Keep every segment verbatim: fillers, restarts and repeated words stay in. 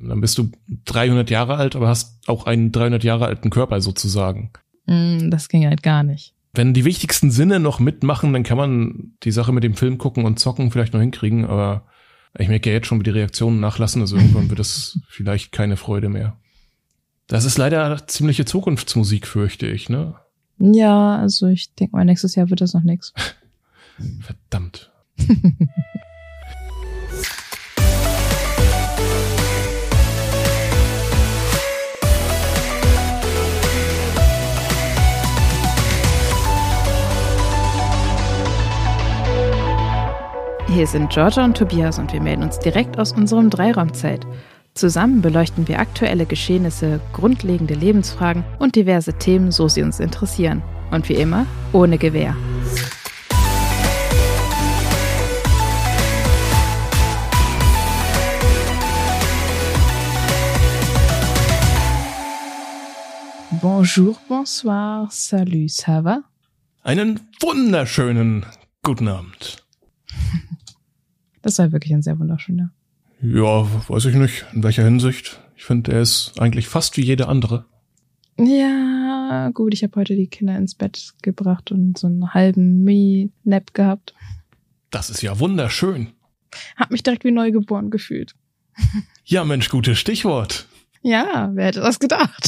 Dann bist du dreihundert Jahre alt, aber hast auch einen dreihundert Jahre alten Körper sozusagen. Mm, das ging halt gar nicht. Wenn die wichtigsten Sinne noch mitmachen, dann kann man die Sache mit dem Film gucken und zocken vielleicht noch hinkriegen, aber ich merke ja jetzt schon, wie die Reaktionen nachlassen, also irgendwann wird es vielleicht keine Freude mehr. Das ist leider ziemliche Zukunftsmusik, fürchte ich, ne? Ja, also ich denke mal, nächstes Jahr wird das noch nix. Verdammt. Hier sind Georgia und Tobias und wir melden uns direkt aus unserem Dreiraumzelt. Zusammen beleuchten wir aktuelle Geschehnisse, grundlegende Lebensfragen und diverse Themen, so sie uns interessieren. Und wie immer, ohne Gewehr. Bonjour, bonsoir, salut, ça va? Einen wunderschönen guten Abend. Das war wirklich ein sehr wunderschöner. Ja, weiß ich nicht, in welcher Hinsicht. Ich finde, er ist eigentlich fast wie jede andere. Ja, gut, ich habe heute die Kinder ins Bett gebracht und so einen halben Mini-Nap gehabt. Das ist ja wunderschön. Hab mich direkt wie neugeboren gefühlt. Ja, Mensch, gutes Stichwort. Ja, wer hätte das gedacht?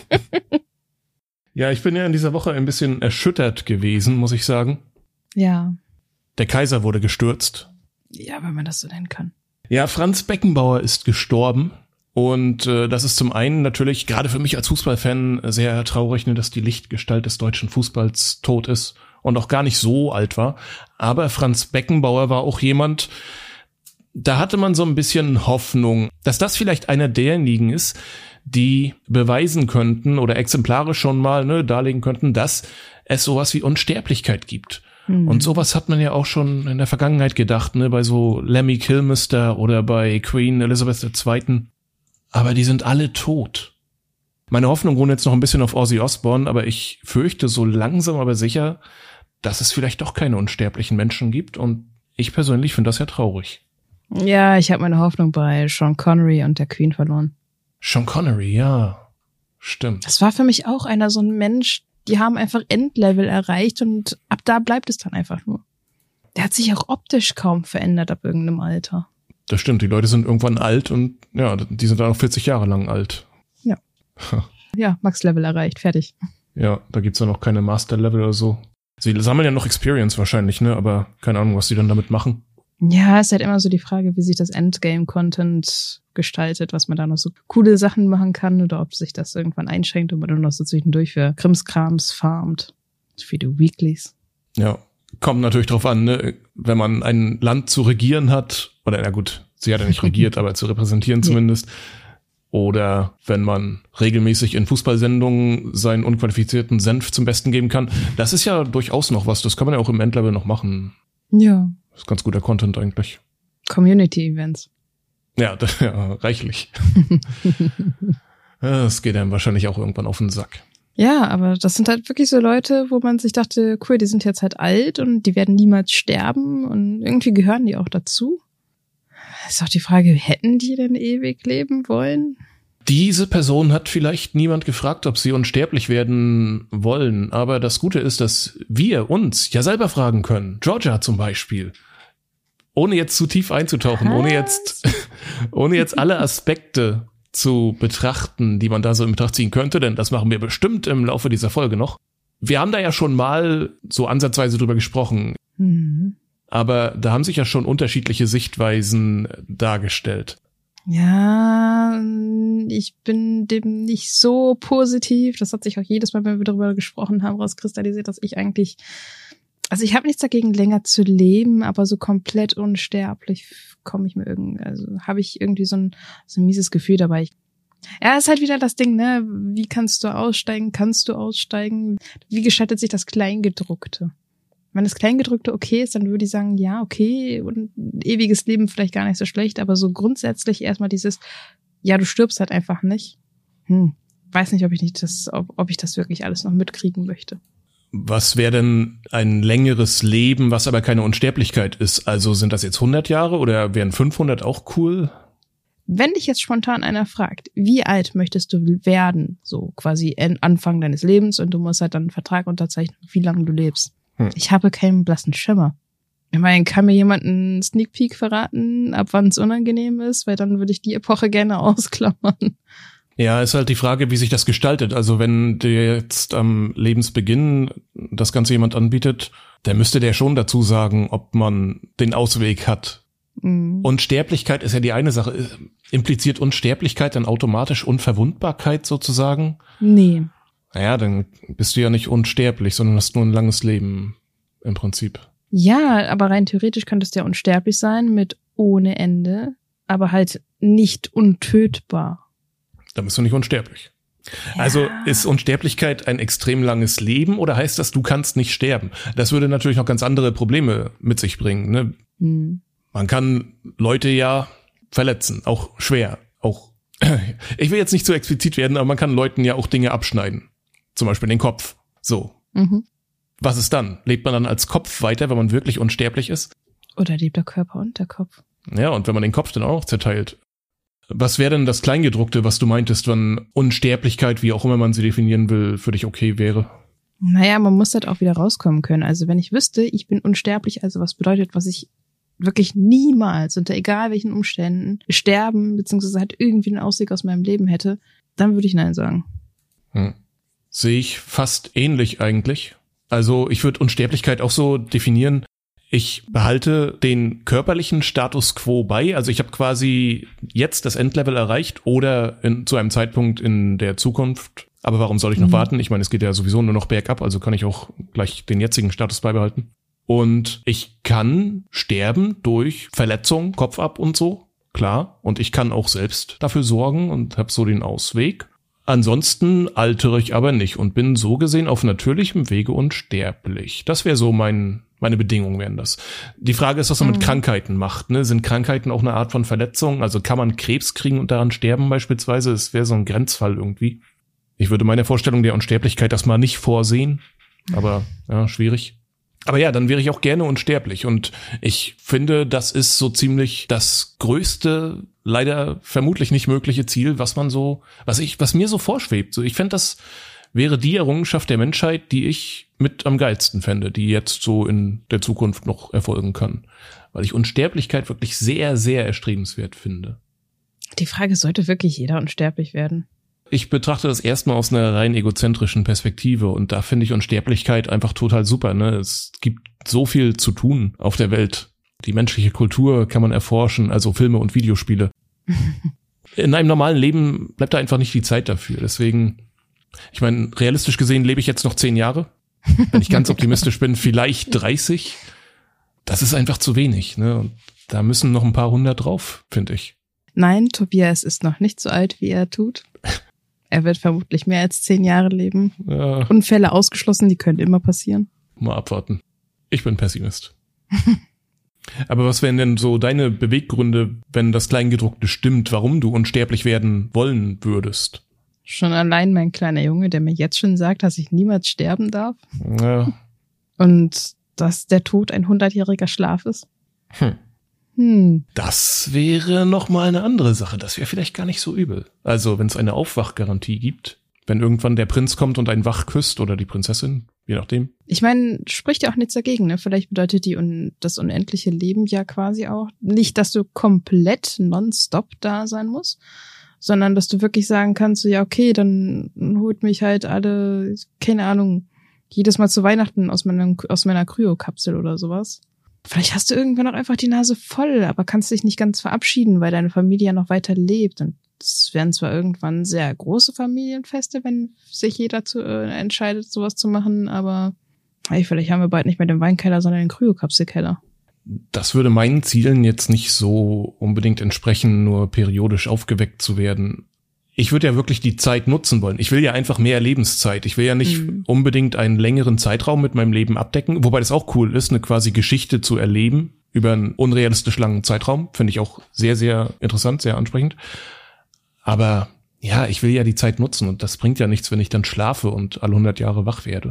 Ja, ich bin ja in dieser Woche ein bisschen erschüttert gewesen, muss ich sagen. Ja. Der Kaiser wurde gestürzt. Ja, wenn man das so nennen kann. Ja, Franz Beckenbauer ist gestorben. Und äh, das ist zum einen natürlich, gerade für mich als Fußballfan, sehr traurig, ne, dass die Lichtgestalt des deutschen Fußballs tot ist und auch gar nicht so alt war. Aber Franz Beckenbauer war auch jemand, da hatte man so ein bisschen Hoffnung, dass das vielleicht einer derjenigen ist, die beweisen könnten oder exemplarisch schon mal ne, darlegen könnten, dass es sowas wie Unsterblichkeit gibt. Mhm. Und sowas hat man ja auch schon in der Vergangenheit gedacht, ne, bei so Lemmy Kilmister oder bei Queen Elizabeth der Zweite. Aber die sind alle tot. Meine Hoffnung ruht jetzt noch ein bisschen auf Ozzy Osbourne, aber ich fürchte so langsam aber sicher, dass es vielleicht doch keine unsterblichen Menschen gibt. Und ich persönlich finde das ja traurig. Ja, ich habe meine Hoffnung bei Sean Connery und der Queen verloren. Sean Connery, ja. Stimmt. Das war für mich auch einer so ein Mensch, die haben einfach Endlevel erreicht und ab da bleibt es dann einfach nur. Der hat sich auch optisch kaum verändert ab irgendeinem Alter. Das stimmt, die Leute sind irgendwann alt und ja, die sind dann auch vierzig Jahre lang alt. Ja. Ja, Max-Level erreicht, fertig. Ja, da gibt's ja noch keine Master-Level oder so. Sie sammeln ja noch Experience wahrscheinlich, ne? Aber keine Ahnung, was die dann damit machen. Ja, ist halt immer so die Frage, wie sich das Endgame-Content gestaltet, was man da noch so coole Sachen machen kann oder ob sich das irgendwann einschränkt und man dann noch so zwischendurch für Krimskrams farmt. Für die Weeklies. Ja, kommt natürlich drauf an, ne? Wenn man ein Land zu regieren hat, oder na gut, sie hat ja nicht regiert, aber zu repräsentieren zumindest. Ja. Oder wenn man regelmäßig in Fußballsendungen seinen unqualifizierten Senf zum Besten geben kann. Das ist ja durchaus noch was, das kann man ja auch im Endlevel noch machen. Ja. Das ist ganz guter Content eigentlich. Community-Events. Ja, das, ja, reichlich. Das geht einem wahrscheinlich auch irgendwann auf den Sack. Ja, aber das sind halt wirklich so Leute, wo man sich dachte, cool, die sind jetzt halt alt und die werden niemals sterben und irgendwie gehören die auch dazu. Ist auch die Frage, hätten die denn ewig leben wollen? Diese Person hat vielleicht niemand gefragt, ob sie unsterblich werden wollen, aber das Gute ist, dass wir uns ja selber fragen können. Georgia zum Beispiel. Ohne jetzt zu tief einzutauchen, Was? ohne jetzt, ohne jetzt alle Aspekte zu betrachten, die man da so in Betracht ziehen könnte, denn das machen wir bestimmt im Laufe dieser Folge noch. Wir haben da ja schon mal so ansatzweise drüber gesprochen, mhm. aber da haben sich ja schon unterschiedliche Sichtweisen dargestellt. Ja, ich bin dem nicht so positiv. Das hat sich auch jedes Mal, wenn wir darüber gesprochen haben, rauskristallisiert, dass ich eigentlich, also ich habe nichts dagegen, länger zu leben, aber so komplett unsterblich komme ich mir irgendwie, also habe ich irgendwie so ein, so ein mieses Gefühl dabei. Ich, ja, ist halt wieder das Ding, ne? Wie kannst du aussteigen? Kannst du aussteigen? Wie gestaltet sich das Kleingedruckte? Wenn das Kleingedrückte okay ist, dann würde ich sagen, ja, okay, und ewiges Leben vielleicht gar nicht so schlecht, aber so grundsätzlich erstmal dieses, ja, du stirbst halt einfach nicht. Hm, weiß nicht, ob ich nicht das, ob, ob ich das wirklich alles noch mitkriegen möchte. Was wäre denn ein längeres Leben, was aber keine Unsterblichkeit ist? Also sind das jetzt hundert Jahre oder wären fünfhundert auch cool? Wenn dich jetzt spontan einer fragt, wie alt möchtest du werden, so quasi Anfang deines Lebens und du musst halt dann einen Vertrag unterzeichnen, wie lange du lebst. Hm. Ich habe keinen blassen Schimmer. Ich meine, kann mir jemand einen Sneak Peek verraten, ab wann es unangenehm ist, weil dann würde ich die Epoche gerne ausklammern. Ja, ist halt die Frage, wie sich das gestaltet. Also wenn dir jetzt am Lebensbeginn das Ganze jemand anbietet, dann müsste der schon dazu sagen, ob man den Ausweg hat. Mhm. Unsterblichkeit ist ja die eine Sache. Impliziert Unsterblichkeit dann automatisch Unverwundbarkeit sozusagen? Nee. Naja, dann bist du ja nicht unsterblich, sondern hast nur ein langes Leben im Prinzip. Ja, aber rein theoretisch könntest du ja unsterblich sein mit ohne Ende, aber halt nicht untötbar. Dann bist du nicht unsterblich. Ja. Also ist Unsterblichkeit ein extrem langes Leben oder heißt das, du kannst nicht sterben? Das würde natürlich noch ganz andere Probleme mit sich bringen. Ne? Hm. Man kann Leute ja verletzen, auch schwer. Auch ich will jetzt nicht zu explizit werden, aber man kann Leuten ja auch Dinge abschneiden. Zum Beispiel den Kopf. So. Mhm. Was ist dann? Lebt man dann als Kopf weiter, wenn man wirklich unsterblich ist? Oder lebt der Körper und der Kopf? Ja, und wenn man den Kopf dann auch noch zerteilt. Was wäre denn das Kleingedruckte, was du meintest, wenn Unsterblichkeit, wie auch immer man sie definieren will, für dich okay wäre? Naja, man muss halt auch wieder rauskommen können. Also wenn ich wüsste, ich bin unsterblich, also was bedeutet, was ich wirklich niemals, unter egal welchen Umständen, sterben, beziehungsweise halt irgendwie einen Ausweg aus meinem Leben hätte, dann würde ich Nein sagen. Hm. Sehe ich fast ähnlich eigentlich. Also ich würde Unsterblichkeit auch so definieren, ich behalte den körperlichen Status quo bei, also ich habe quasi jetzt das Endlevel erreicht oder in, zu einem Zeitpunkt in der Zukunft, aber warum soll ich noch mhm. warten? Ich meine, es geht ja sowieso nur noch bergab, also kann ich auch gleich den jetzigen Status beibehalten. Und ich kann sterben durch Verletzung, Kopf ab und so, klar, und ich kann auch selbst dafür sorgen und habe so den Ausweg. Ansonsten altere ich aber nicht und bin so gesehen auf natürlichem Wege unsterblich. Das wäre so mein, meine Bedingung wären das. Die Frage ist, was man mhm. mit Krankheiten macht. Ne? Sind Krankheiten auch eine Art von Verletzung? Also kann man Krebs kriegen und daran sterben beispielsweise? Das wäre so ein Grenzfall irgendwie. Ich würde meine Vorstellung der Unsterblichkeit erstmal nicht vorsehen, aber ja, schwierig. Aber ja, dann wäre ich auch gerne unsterblich und ich finde, das ist so ziemlich das größte, leider vermutlich nicht mögliche Ziel, was man so, was ich, was mir so vorschwebt. So, ich fände, das wäre die Errungenschaft der Menschheit, die ich mit am geilsten fände, die jetzt so in der Zukunft noch erfolgen kann. Weil ich Unsterblichkeit wirklich sehr, sehr erstrebenswert finde. Die Frage ist, sollte wirklich jeder unsterblich werden? Ich betrachte das erstmal aus einer rein egozentrischen Perspektive und da finde ich Unsterblichkeit einfach total super. Ne? Es gibt so viel zu tun auf der Welt. Die menschliche Kultur kann man erforschen, also Filme und Videospiele. In einem normalen Leben bleibt da einfach nicht die Zeit dafür. Deswegen, ich meine, realistisch gesehen lebe ich jetzt noch zehn Jahre. Wenn ich ganz optimistisch bin, vielleicht dreißig. Das ist einfach zu wenig. Ne? Und da müssen noch ein paar hundert drauf, finde ich. Nein, Tobias ist noch nicht so alt, wie er tut. Er wird vermutlich mehr als zehn Jahre leben. Ja. Unfälle ausgeschlossen, die können immer passieren. Mal abwarten. Ich bin Pessimist. Aber was wären denn so deine Beweggründe, wenn das Kleingedruckte stimmt, warum du unsterblich werden wollen würdest? Schon allein mein kleiner Junge, der mir jetzt schon sagt, dass ich niemals sterben darf. Ja. Und dass der Tod ein hundertjähriger Schlaf ist. Hm. Hm. Das wäre noch mal eine andere Sache. Das wäre vielleicht gar nicht so übel. Also, wenn es eine Aufwachgarantie gibt, wenn irgendwann der Prinz kommt und einen wach küsst oder die Prinzessin, je nachdem. Ich meine, spricht ja auch nichts dagegen, ne? Vielleicht bedeutet die un- das unendliche Leben ja quasi auch nicht, dass du komplett nonstop da sein musst, sondern dass du wirklich sagen kannst, so, ja, okay, dann holt mich halt alle, keine Ahnung, jedes Mal zu Weihnachten aus meiner, aus meiner Kryokapsel oder sowas. Vielleicht hast du irgendwann auch einfach die Nase voll, aber kannst dich nicht ganz verabschieden, weil deine Familie ja noch weiter lebt. Und es werden zwar irgendwann sehr große Familienfeste, wenn sich jeder zu, äh, entscheidet, sowas zu machen, aber hey, vielleicht haben wir bald nicht mehr den Weinkeller, sondern den Kryokapselkeller. Das würde meinen Zielen jetzt nicht so unbedingt entsprechen, nur periodisch aufgeweckt zu werden. Ich würde ja wirklich die Zeit nutzen wollen. Ich will ja einfach mehr Lebenszeit. Ich will ja nicht mhm. unbedingt einen längeren Zeitraum mit meinem Leben abdecken, wobei das auch cool ist, eine quasi Geschichte zu erleben über einen unrealistisch langen Zeitraum. Finde ich auch sehr, sehr interessant, sehr ansprechend. Aber ja, ich will ja die Zeit nutzen und das bringt ja nichts, wenn ich dann schlafe und alle hundert Jahre wach werde.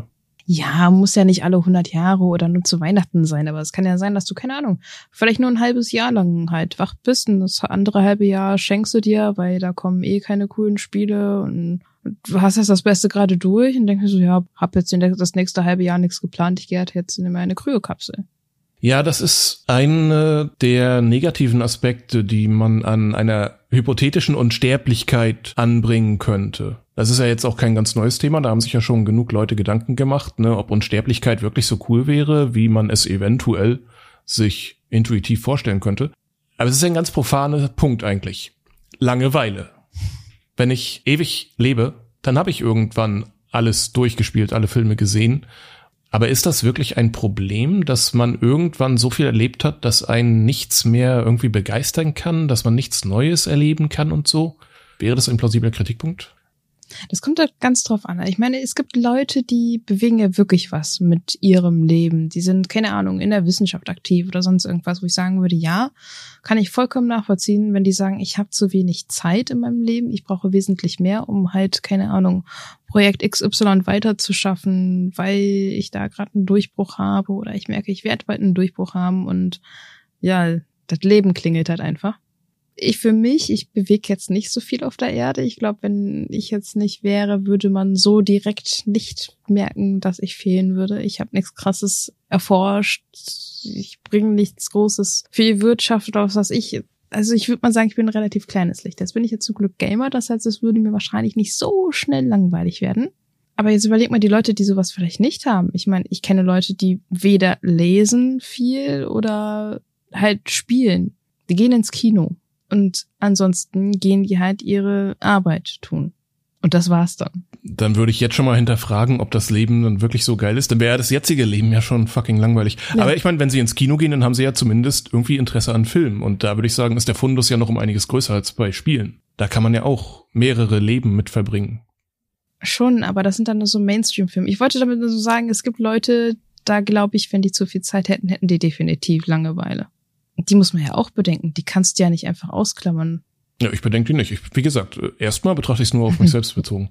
Ja, muss ja nicht alle hundert Jahre oder nur zu Weihnachten sein, aber es kann ja sein, dass du, keine Ahnung, vielleicht nur ein halbes Jahr lang halt wach bist und das andere halbe Jahr schenkst du dir, weil da kommen eh keine coolen Spiele und du hast jetzt das Beste gerade durch und denkst so, ja, hab jetzt das nächste halbe Jahr nichts geplant, ich gehe halt jetzt in meine Kryokapsel. Ja, das ist eine der negativen Aspekte, die man an einer hypothetischen Unsterblichkeit anbringen könnte. Das ist ja jetzt auch kein ganz neues Thema, da haben sich ja schon genug Leute Gedanken gemacht, ne, ob Unsterblichkeit wirklich so cool wäre, wie man es eventuell sich intuitiv vorstellen könnte. Aber es ist ein ganz profaner Punkt eigentlich. Langeweile. Wenn ich ewig lebe, dann habe ich irgendwann alles durchgespielt, alle Filme gesehen. Aber ist das wirklich ein Problem, dass man irgendwann so viel erlebt hat, dass einen nichts mehr irgendwie begeistern kann, dass man nichts Neues erleben kann und so? Wäre das ein plausibler Kritikpunkt? Das kommt da ganz drauf an. Ich meine, es gibt Leute, die bewegen ja wirklich was mit ihrem Leben. Die sind, keine Ahnung, in der Wissenschaft aktiv oder sonst irgendwas, wo ich sagen würde, ja, kann ich vollkommen nachvollziehen, wenn die sagen, ich habe zu wenig Zeit in meinem Leben, ich brauche wesentlich mehr, um halt, keine Ahnung, Projekt X Y weiterzuschaffen, weil ich da gerade einen Durchbruch habe oder ich merke, ich werde bald einen Durchbruch haben und ja, das Leben klingelt halt einfach. Ich für mich, ich bewege jetzt nicht so viel auf der Erde. Ich glaube, wenn ich jetzt nicht wäre, würde man so direkt nicht merken, dass ich fehlen würde. Ich habe nichts Krasses erforscht. Ich bringe nichts Großes für die Wirtschaft oder was ich. Also ich würde mal sagen, ich bin ein relativ kleines Licht. Jetzt bin ich jetzt zum Glück Gamer. Das heißt, es würde mir wahrscheinlich nicht so schnell langweilig werden. Aber jetzt überleg mal die Leute, die sowas vielleicht nicht haben. Ich meine, ich kenne Leute, die weder lesen viel oder halt spielen. Die gehen ins Kino. Und ansonsten gehen die halt ihre Arbeit tun. Und das war's dann. Dann würde ich jetzt schon mal hinterfragen, ob das Leben dann wirklich so geil ist. Dann wäre das jetzige Leben ja schon fucking langweilig. Ja. Aber ich meine, wenn sie ins Kino gehen, dann haben sie ja zumindest irgendwie Interesse an Filmen. Und da würde ich sagen, ist der Fundus ja noch um einiges größer als bei Spielen. Da kann man ja auch mehrere Leben mit verbringen. Schon, aber das sind dann nur so Mainstream-Filme. Ich wollte damit nur so sagen, es gibt Leute, da glaube ich, wenn die zu viel Zeit hätten, hätten die definitiv Langeweile. Die muss man ja auch bedenken. Die kannst du ja nicht einfach ausklammern. Ja, ich bedenke die nicht. Ich, wie gesagt, erstmal betrachte ich es nur auf mich selbst bezogen.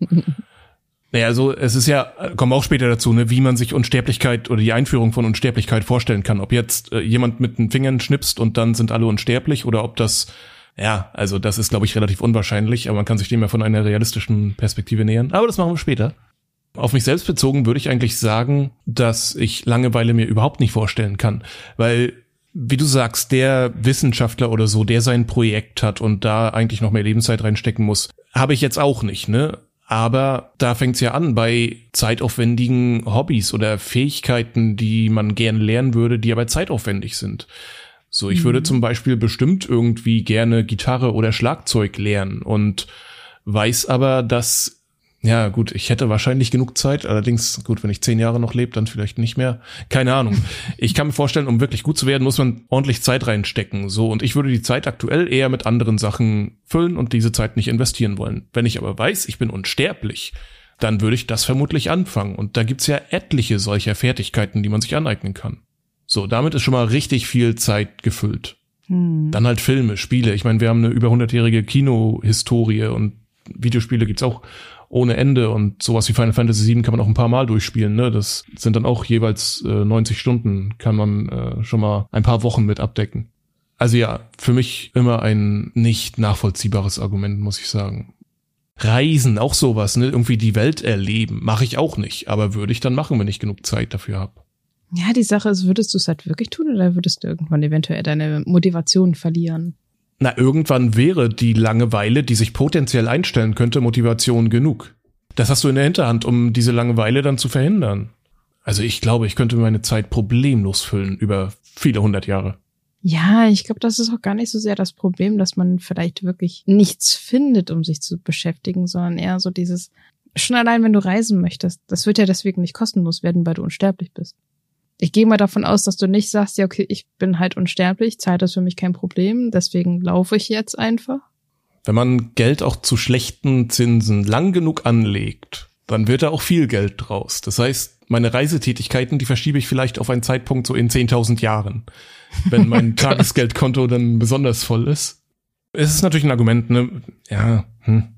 Naja, also es ist ja, kommen wir auch später dazu, ne, wie man sich Unsterblichkeit oder die Einführung von Unsterblichkeit vorstellen kann. Ob jetzt äh, jemand mit den Fingern schnipst und dann sind alle unsterblich oder ob das, ja, also das ist, glaube ich, relativ unwahrscheinlich, aber man kann sich dem ja von einer realistischen Perspektive nähern. Aber das machen wir später. Auf mich selbst bezogen würde ich eigentlich sagen, dass ich Langeweile mir überhaupt nicht vorstellen kann, weil wie du sagst, der Wissenschaftler oder so, der sein Projekt hat und da eigentlich noch mehr Lebenszeit reinstecken muss, habe ich jetzt auch nicht, ne? Aber da fängt's ja an bei zeitaufwendigen Hobbys oder Fähigkeiten, die man gerne lernen würde, die aber zeitaufwendig sind. So, ich mhm. würde zum Beispiel bestimmt irgendwie gerne Gitarre oder Schlagzeug lernen und weiß aber, dass ja, gut, ich hätte wahrscheinlich genug Zeit, allerdings, gut, wenn ich zehn Jahre noch lebe, dann vielleicht nicht mehr. Keine Ahnung. Ich kann mir vorstellen, um wirklich gut zu werden, muss man ordentlich Zeit reinstecken. So, und ich würde die Zeit aktuell eher mit anderen Sachen füllen und diese Zeit nicht investieren wollen. Wenn ich aber weiß, ich bin unsterblich, dann würde ich das vermutlich anfangen. Und da gibt's ja etliche solcher Fertigkeiten, die man sich aneignen kann. So, damit ist schon mal richtig viel Zeit gefüllt. Hm. Dann halt Filme, Spiele. Ich meine, wir haben eine über hundertjährige Kinohistorie und Videospiele gibt's auch ohne Ende und sowas wie Final Fantasy sieben kann man auch ein paar Mal durchspielen, ne? Das sind dann auch jeweils äh, neunzig Stunden, kann man äh, schon mal ein paar Wochen mit abdecken. Also ja, für mich immer ein nicht nachvollziehbares Argument, muss ich sagen. Reisen, auch sowas, ne? Irgendwie die Welt erleben, mache ich auch nicht, aber würde ich dann machen, wenn ich genug Zeit dafür habe. Ja, die Sache ist, würdest du es halt wirklich tun oder würdest du irgendwann eventuell deine Motivation verlieren? Na, irgendwann wäre die Langeweile, die sich potenziell einstellen könnte, Motivation genug. Das hast du in der Hinterhand, um diese Langeweile dann zu verhindern. Also ich glaube, ich könnte meine Zeit problemlos füllen über viele hundert Jahre. Ja, ich glaube, das ist auch gar nicht so sehr das Problem, dass man vielleicht wirklich nichts findet, um sich zu beschäftigen, sondern eher so dieses, schon allein, wenn du reisen möchtest, das wird ja deswegen nicht kostenlos werden, weil du unsterblich bist. Ich gehe mal davon aus, dass du nicht sagst, ja, okay, ich bin halt unsterblich, Zeit ist für mich kein Problem, deswegen laufe ich jetzt einfach. Wenn man Geld auch zu schlechten Zinsen lang genug anlegt, dann wird da auch viel Geld draus. Das heißt, meine Reisetätigkeiten, die verschiebe ich vielleicht auf einen Zeitpunkt so in zehntausend Jahren, wenn mein Tagesgeldkonto dann besonders voll ist. Es ist natürlich ein Argument, ne? Ja, hm.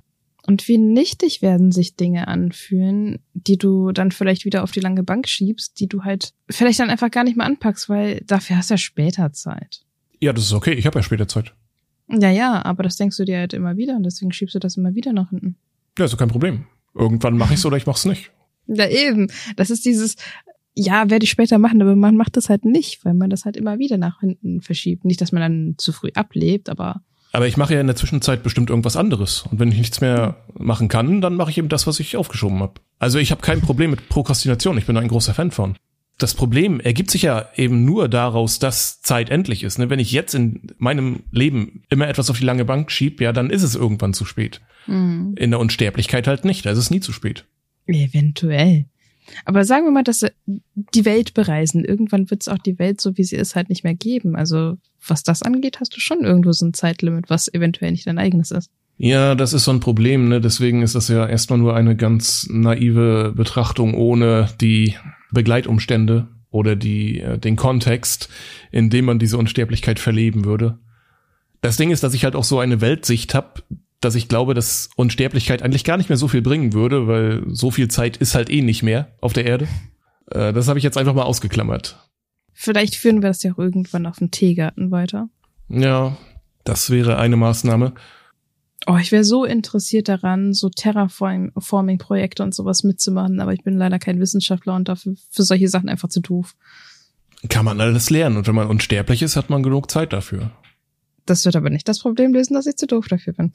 Und wie nichtig werden sich Dinge anfühlen, die du dann vielleicht wieder auf die lange Bank schiebst, die du halt vielleicht dann einfach gar nicht mehr anpackst, weil dafür hast du ja später Zeit. Ja, das ist okay, ich habe ja später Zeit. Ja, ja, aber das denkst du dir halt immer wieder und deswegen schiebst du das immer wieder nach hinten. Ja, ist doch kein Problem. Irgendwann mache ich es oder ich mache es nicht. Ja, eben. Das ist dieses, ja, werde ich später machen, aber man macht das halt nicht, weil man das halt immer wieder nach hinten verschiebt. Nicht, dass man dann zu früh ablebt, aber... Aber ich mache ja in der Zwischenzeit bestimmt irgendwas anderes. Und wenn ich nichts mehr machen kann, dann mache ich eben das, was ich aufgeschoben habe. Also ich habe kein Problem mit Prokrastination. Ich bin da ein großer Fan von. Das Problem ergibt sich ja eben nur daraus, dass Zeit endlich ist. Wenn ich jetzt in meinem Leben immer etwas auf die lange Bank schiebe, ja, dann ist es irgendwann zu spät. Mhm. In der Unsterblichkeit halt nicht. Da ist es nie zu spät. Eventuell. Aber sagen wir mal, dass die Welt bereisen. Irgendwann wird es auch die Welt, so wie sie ist, halt nicht mehr geben. Also was das angeht, hast du schon irgendwo so ein Zeitlimit, was eventuell nicht dein eigenes ist. Ja, das ist so ein Problem, ne? Deswegen ist das ja erstmal nur eine ganz naive Betrachtung ohne die Begleitumstände oder die den Kontext, in dem man diese Unsterblichkeit verleben würde. Das Ding ist, dass ich halt auch so eine Weltsicht habe, dass ich glaube, dass Unsterblichkeit eigentlich gar nicht mehr so viel bringen würde, weil so viel Zeit ist halt eh nicht mehr auf der Erde. Äh, das habe ich jetzt einfach mal ausgeklammert. Vielleicht führen wir das ja auch irgendwann auf dem Teegarten weiter. Ja, das wäre eine Maßnahme. Oh, ich wäre so interessiert daran, so Terraforming-Projekte und sowas mitzumachen, aber ich bin leider kein Wissenschaftler und dafür für solche Sachen einfach zu doof. Kann man alles lernen und wenn man unsterblich ist, hat man genug Zeit dafür. Das wird aber nicht das Problem lösen, dass ich zu doof dafür bin.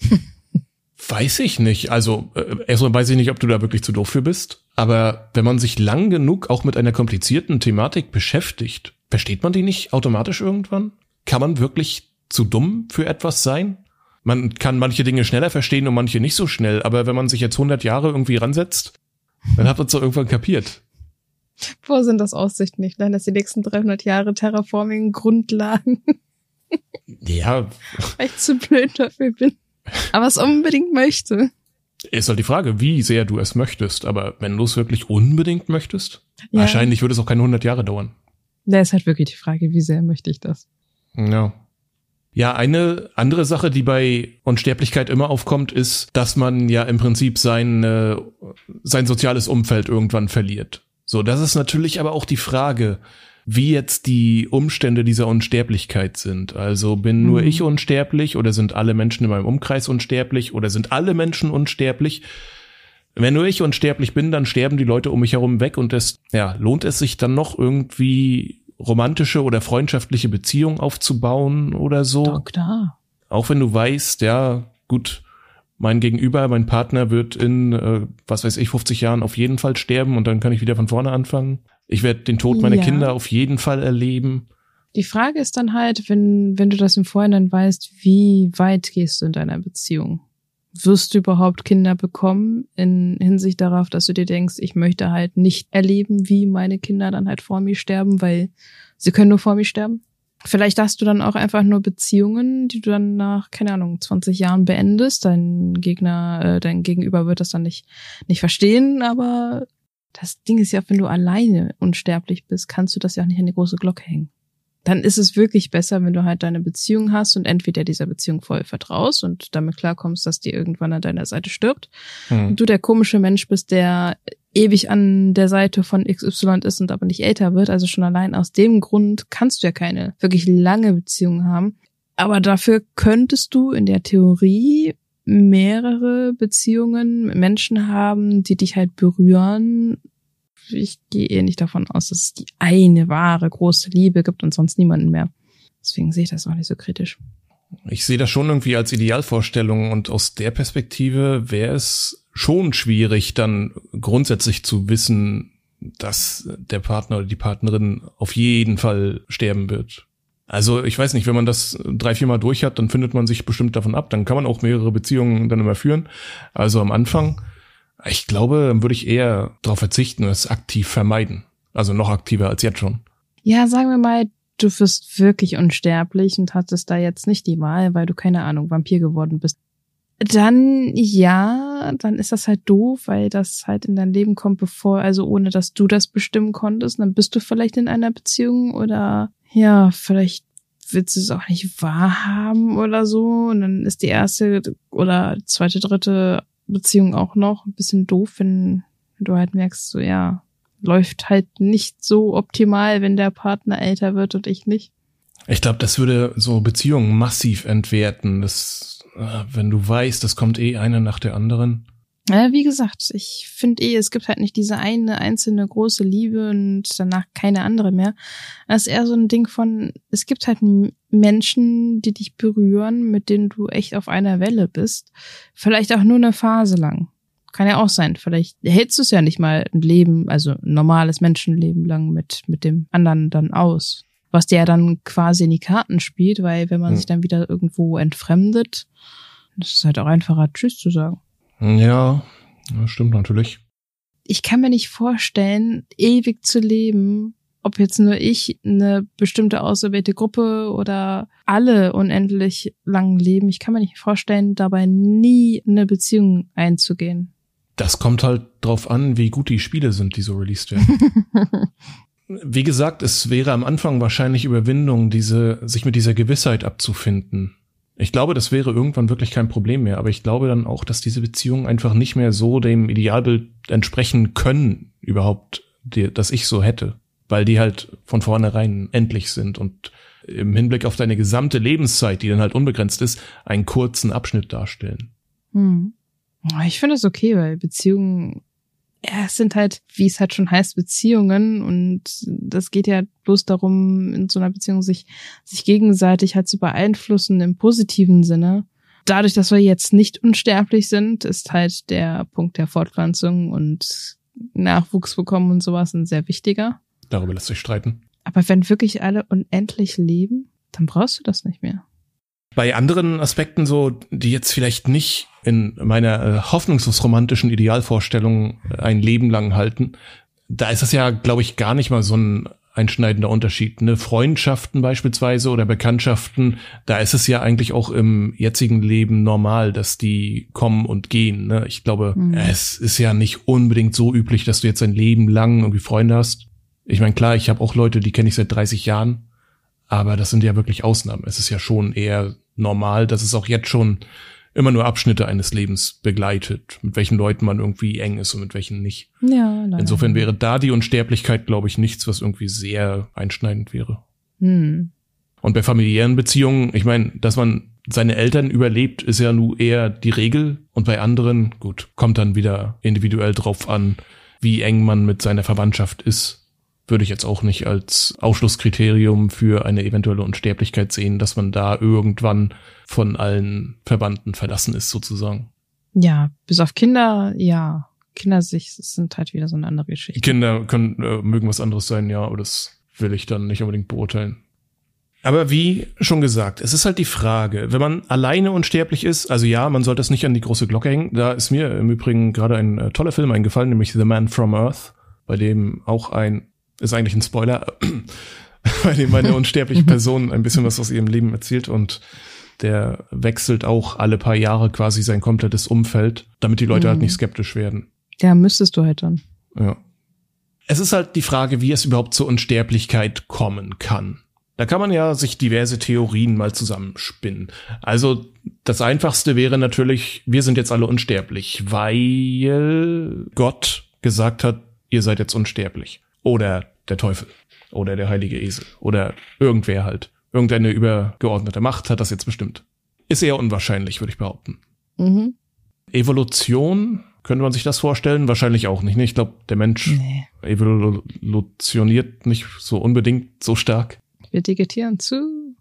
Weiß ich nicht. Also äh, erstmal weiß ich nicht, ob du da wirklich zu doof für bist. Aber wenn man sich lang genug auch mit einer komplizierten Thematik beschäftigt, versteht man die nicht automatisch irgendwann? Kann man wirklich zu dumm für etwas sein? Man kann manche Dinge schneller verstehen und manche nicht so schnell. Aber wenn man sich jetzt hundert Jahre irgendwie ransetzt, dann hat man es doch irgendwann kapiert. Wo sind das Aussichten? Ich lerne, dass die nächsten dreihundert Jahre Terraforming-Grundlagen... Ja. Weil ich zu blöd dafür bin. Aber es unbedingt möchte. Ist halt die Frage, wie sehr du es möchtest. Aber wenn du es wirklich unbedingt möchtest, ja. Wahrscheinlich würde es auch keine hundert Jahre dauern. Da ist halt wirklich die Frage, wie sehr möchte ich das? Ja. Ja, eine andere Sache, die bei Unsterblichkeit immer aufkommt, ist, dass man ja im Prinzip sein, äh, sein soziales Umfeld irgendwann verliert. So, das ist natürlich aber auch die Frage, wie jetzt die Umstände dieser Unsterblichkeit sind. Also bin nur mhm. ich unsterblich oder sind alle Menschen in meinem Umkreis unsterblich oder sind alle Menschen unsterblich? Wenn nur ich unsterblich bin, dann sterben die Leute um mich herum weg und es, ja, lohnt es sich dann noch irgendwie romantische oder freundschaftliche Beziehungen aufzubauen oder so? Doch, klar. Auch wenn du weißt, ja, gut, mein Gegenüber, mein Partner wird in, äh, was weiß ich, fünfzig Jahren auf jeden Fall sterben und dann kann ich wieder von vorne anfangen. Ich werde den Tod meiner ja. Kinder auf jeden Fall erleben. Die Frage ist dann halt, wenn wenn du das im Vorhinein weißt, wie weit gehst du in deiner Beziehung? Wirst du überhaupt Kinder bekommen in Hinsicht darauf, dass du dir denkst, ich möchte halt nicht erleben, wie meine Kinder dann halt vor mir sterben, weil sie können nur vor mir sterben? Vielleicht hast du dann auch einfach nur Beziehungen, die du dann nach, keine Ahnung, zwanzig Jahren beendest. Dein Gegner, äh, dein Gegenüber wird das dann nicht nicht verstehen, aber das Ding ist ja, wenn du alleine unsterblich bist, kannst du das ja auch nicht an die große Glocke hängen. Dann ist es wirklich besser, wenn du halt deine Beziehung hast und entweder dieser Beziehung voll vertraust und damit klarkommst, dass die irgendwann an deiner Seite stirbt. Hm. Und du der komische Mensch bist, der ewig an der Seite von X Y ist und aber nicht älter wird. Also schon allein aus dem Grund kannst du ja keine wirklich lange Beziehung haben. Aber dafür könntest du in der Theorie mehrere Beziehungen mit Menschen haben, die dich halt berühren. Ich gehe eh nicht davon aus, dass es die eine wahre große Liebe gibt und sonst niemanden mehr. Deswegen sehe ich das auch nicht so kritisch. Ich sehe das schon irgendwie als Idealvorstellung und aus der Perspektive wäre es schon schwierig, dann grundsätzlich zu wissen, dass der Partner oder die Partnerin auf jeden Fall sterben wird. Also ich weiß nicht, wenn man das drei, vier Mal durch hat, dann findet man sich bestimmt davon ab. Dann kann man auch mehrere Beziehungen dann immer führen. Also am Anfang, ich glaube, dann würde ich eher darauf verzichten und es aktiv vermeiden. Also noch aktiver als jetzt schon. Ja, sagen wir mal, du wirst wirklich unsterblich und hattest da jetzt nicht die Wahl, weil du, keine Ahnung, Vampir geworden bist. Dann, ja, dann ist das halt doof, weil das halt in dein Leben kommt, bevor, also ohne, dass du das bestimmen konntest. Dann bist du vielleicht in einer Beziehung oder, ja, vielleicht willst du es auch nicht wahrhaben oder so. Und dann ist die erste oder zweite, dritte Beziehung auch noch ein bisschen doof, wenn, wenn du halt merkst, so ja, läuft halt nicht so optimal, wenn der Partner älter wird und ich nicht. Ich glaube, das würde so Beziehungen massiv entwerten. Das, wenn du weißt, das kommt eh eine nach der anderen. Ja, wie gesagt, ich finde eh, es gibt halt nicht diese eine einzelne große Liebe und danach keine andere mehr. Das ist eher so ein Ding von, es gibt halt Menschen, die dich berühren, mit denen du echt auf einer Welle bist. Vielleicht auch nur eine Phase lang. Kann ja auch sein. Vielleicht hältst du es ja nicht mal ein Leben, also ein normales Menschenleben lang mit mit dem anderen dann aus. Was dir ja dann quasi in die Karten spielt, weil wenn man hm. sich dann wieder irgendwo entfremdet, das ist halt auch einfacher, Tschüss zu sagen. Ja, das stimmt natürlich. Ich kann mir nicht vorstellen, ewig zu leben, ob jetzt nur ich, eine bestimmte auserwählte Gruppe oder alle unendlich lang leben. Ich kann mir nicht vorstellen, dabei nie eine Beziehung einzugehen. Das kommt halt drauf an, wie gut die Spiele sind, die so released werden. Wie gesagt, es wäre am Anfang wahrscheinlich Überwindung, diese, sich mit dieser Gewissheit abzufinden. Ich glaube, das wäre irgendwann wirklich kein Problem mehr, aber ich glaube dann auch, dass diese Beziehungen einfach nicht mehr so dem Idealbild entsprechen können, überhaupt, die, das ich so hätte, weil die halt von vornherein endlich sind und im Hinblick auf deine gesamte Lebenszeit, die dann halt unbegrenzt ist, einen kurzen Abschnitt darstellen. Hm. Ich finde es okay, weil Beziehungen, ja, es sind halt, wie es halt schon heißt, Beziehungen und das geht ja bloß darum, in so einer Beziehung sich sich gegenseitig halt zu beeinflussen im positiven Sinne. Dadurch, dass wir jetzt nicht unsterblich sind, ist halt der Punkt der Fortpflanzung und Nachwuchs bekommen und sowas ein sehr wichtiger. Darüber lässt sich streiten. Aber wenn wirklich alle unendlich leben, dann brauchst du das nicht mehr. Bei anderen Aspekten so, die jetzt vielleicht nicht in meiner äh, hoffnungslos romantischen Idealvorstellung ein Leben lang halten, da ist es ja, glaube ich, gar nicht mal so ein einschneidender Unterschied. Ne? Freundschaften beispielsweise oder Bekanntschaften, da ist es ja eigentlich auch im jetzigen Leben normal, dass die kommen und gehen. Ne? Ich glaube, mhm. es ist ja nicht unbedingt so üblich, dass du jetzt ein Leben lang irgendwie Freunde hast. Ich meine, klar, ich habe auch Leute, die kenne ich seit dreißig Jahren, aber das sind ja wirklich Ausnahmen. Es ist ja schon eher normal, dass es auch jetzt schon immer nur Abschnitte eines Lebens begleitet, mit welchen Leuten man irgendwie eng ist und mit welchen nicht. Ja, leider. Insofern wäre da die Unsterblichkeit, glaube ich, nichts, was irgendwie sehr einschneidend wäre. Hm. Und bei familiären Beziehungen, ich meine, dass man seine Eltern überlebt, ist ja nur eher die Regel. Und bei anderen, gut, kommt dann wieder individuell drauf an, wie eng man mit seiner Verwandtschaft ist. Würde ich jetzt auch nicht als Ausschlusskriterium für eine eventuelle Unsterblichkeit sehen, dass man da irgendwann von allen Verwandten verlassen ist, sozusagen. Ja, bis auf Kinder, ja. Kinder sich sind halt wieder so eine andere Geschichte. Kinder können äh, mögen was anderes sein, ja, aber das will ich dann nicht unbedingt beurteilen. Aber wie schon gesagt, es ist halt die Frage, wenn man alleine unsterblich ist, also ja, man sollte es nicht an die große Glocke hängen. Da ist mir im Übrigen gerade ein äh, toller Film eingefallen, nämlich The Man from Earth, bei dem auch ein ist eigentlich ein Spoiler, bei dem eine unsterbliche Person ein bisschen was aus ihrem Leben erzählt und der wechselt auch alle paar Jahre quasi sein komplettes Umfeld, damit die Leute mhm. halt nicht skeptisch werden. Ja, müsstest du halt dann. Ja. Es ist halt die Frage, wie es überhaupt zur Unsterblichkeit kommen kann. Da kann man ja sich diverse Theorien mal zusammenspinnen. Also das Einfachste wäre natürlich, wir sind jetzt alle unsterblich, weil Gott gesagt hat, ihr seid jetzt unsterblich. Oder der Teufel. Oder der heilige Esel. Oder irgendwer halt. Irgendeine übergeordnete Macht hat das jetzt bestimmt. Ist eher unwahrscheinlich, würde ich behaupten. Mhm. Evolution, könnte man sich das vorstellen? Wahrscheinlich auch nicht. Ne? Ich glaube, der Mensch nee. evolutioniert nicht so unbedingt so stark. Wir digitieren zu.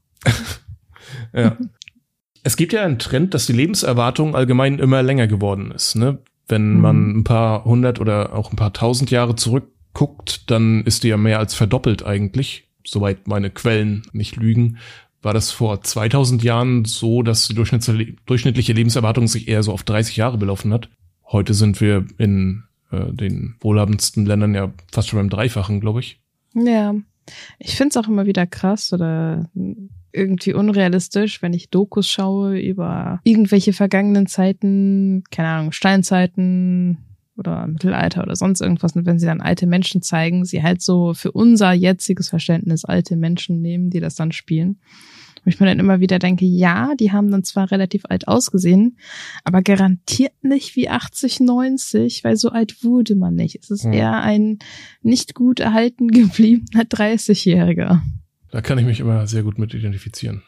Ja. Es gibt ja einen Trend, dass die Lebenserwartung allgemein immer länger geworden ist. Ne? Wenn mhm. man ein paar hundert oder auch ein paar tausend Jahre zurück guckt, dann ist die ja mehr als verdoppelt eigentlich. Soweit meine Quellen nicht lügen, war das vor zweitausend Jahren so, dass die durchschnittliche Lebenserwartung sich eher so auf dreißig Jahre belaufen hat. Heute sind wir in äh, den wohlhabendsten Ländern ja fast schon beim Dreifachen, glaube ich. Ja, ich finde es auch immer wieder krass oder irgendwie unrealistisch, wenn ich Dokus schaue über irgendwelche vergangenen Zeiten, keine Ahnung, Steinzeiten oder Mittelalter oder sonst irgendwas. Und wenn sie dann alte Menschen zeigen, sie halt so für unser jetziges Verständnis alte Menschen nehmen, die das dann spielen. Wo ich mir dann immer wieder denke, ja, die haben dann zwar relativ alt ausgesehen, aber garantiert nicht wie achtzig, neunzig, weil so alt wurde man nicht. Es ist hm. eher ein nicht gut erhalten gebliebener dreißigjähriger. Da kann ich mich immer sehr gut mit identifizieren.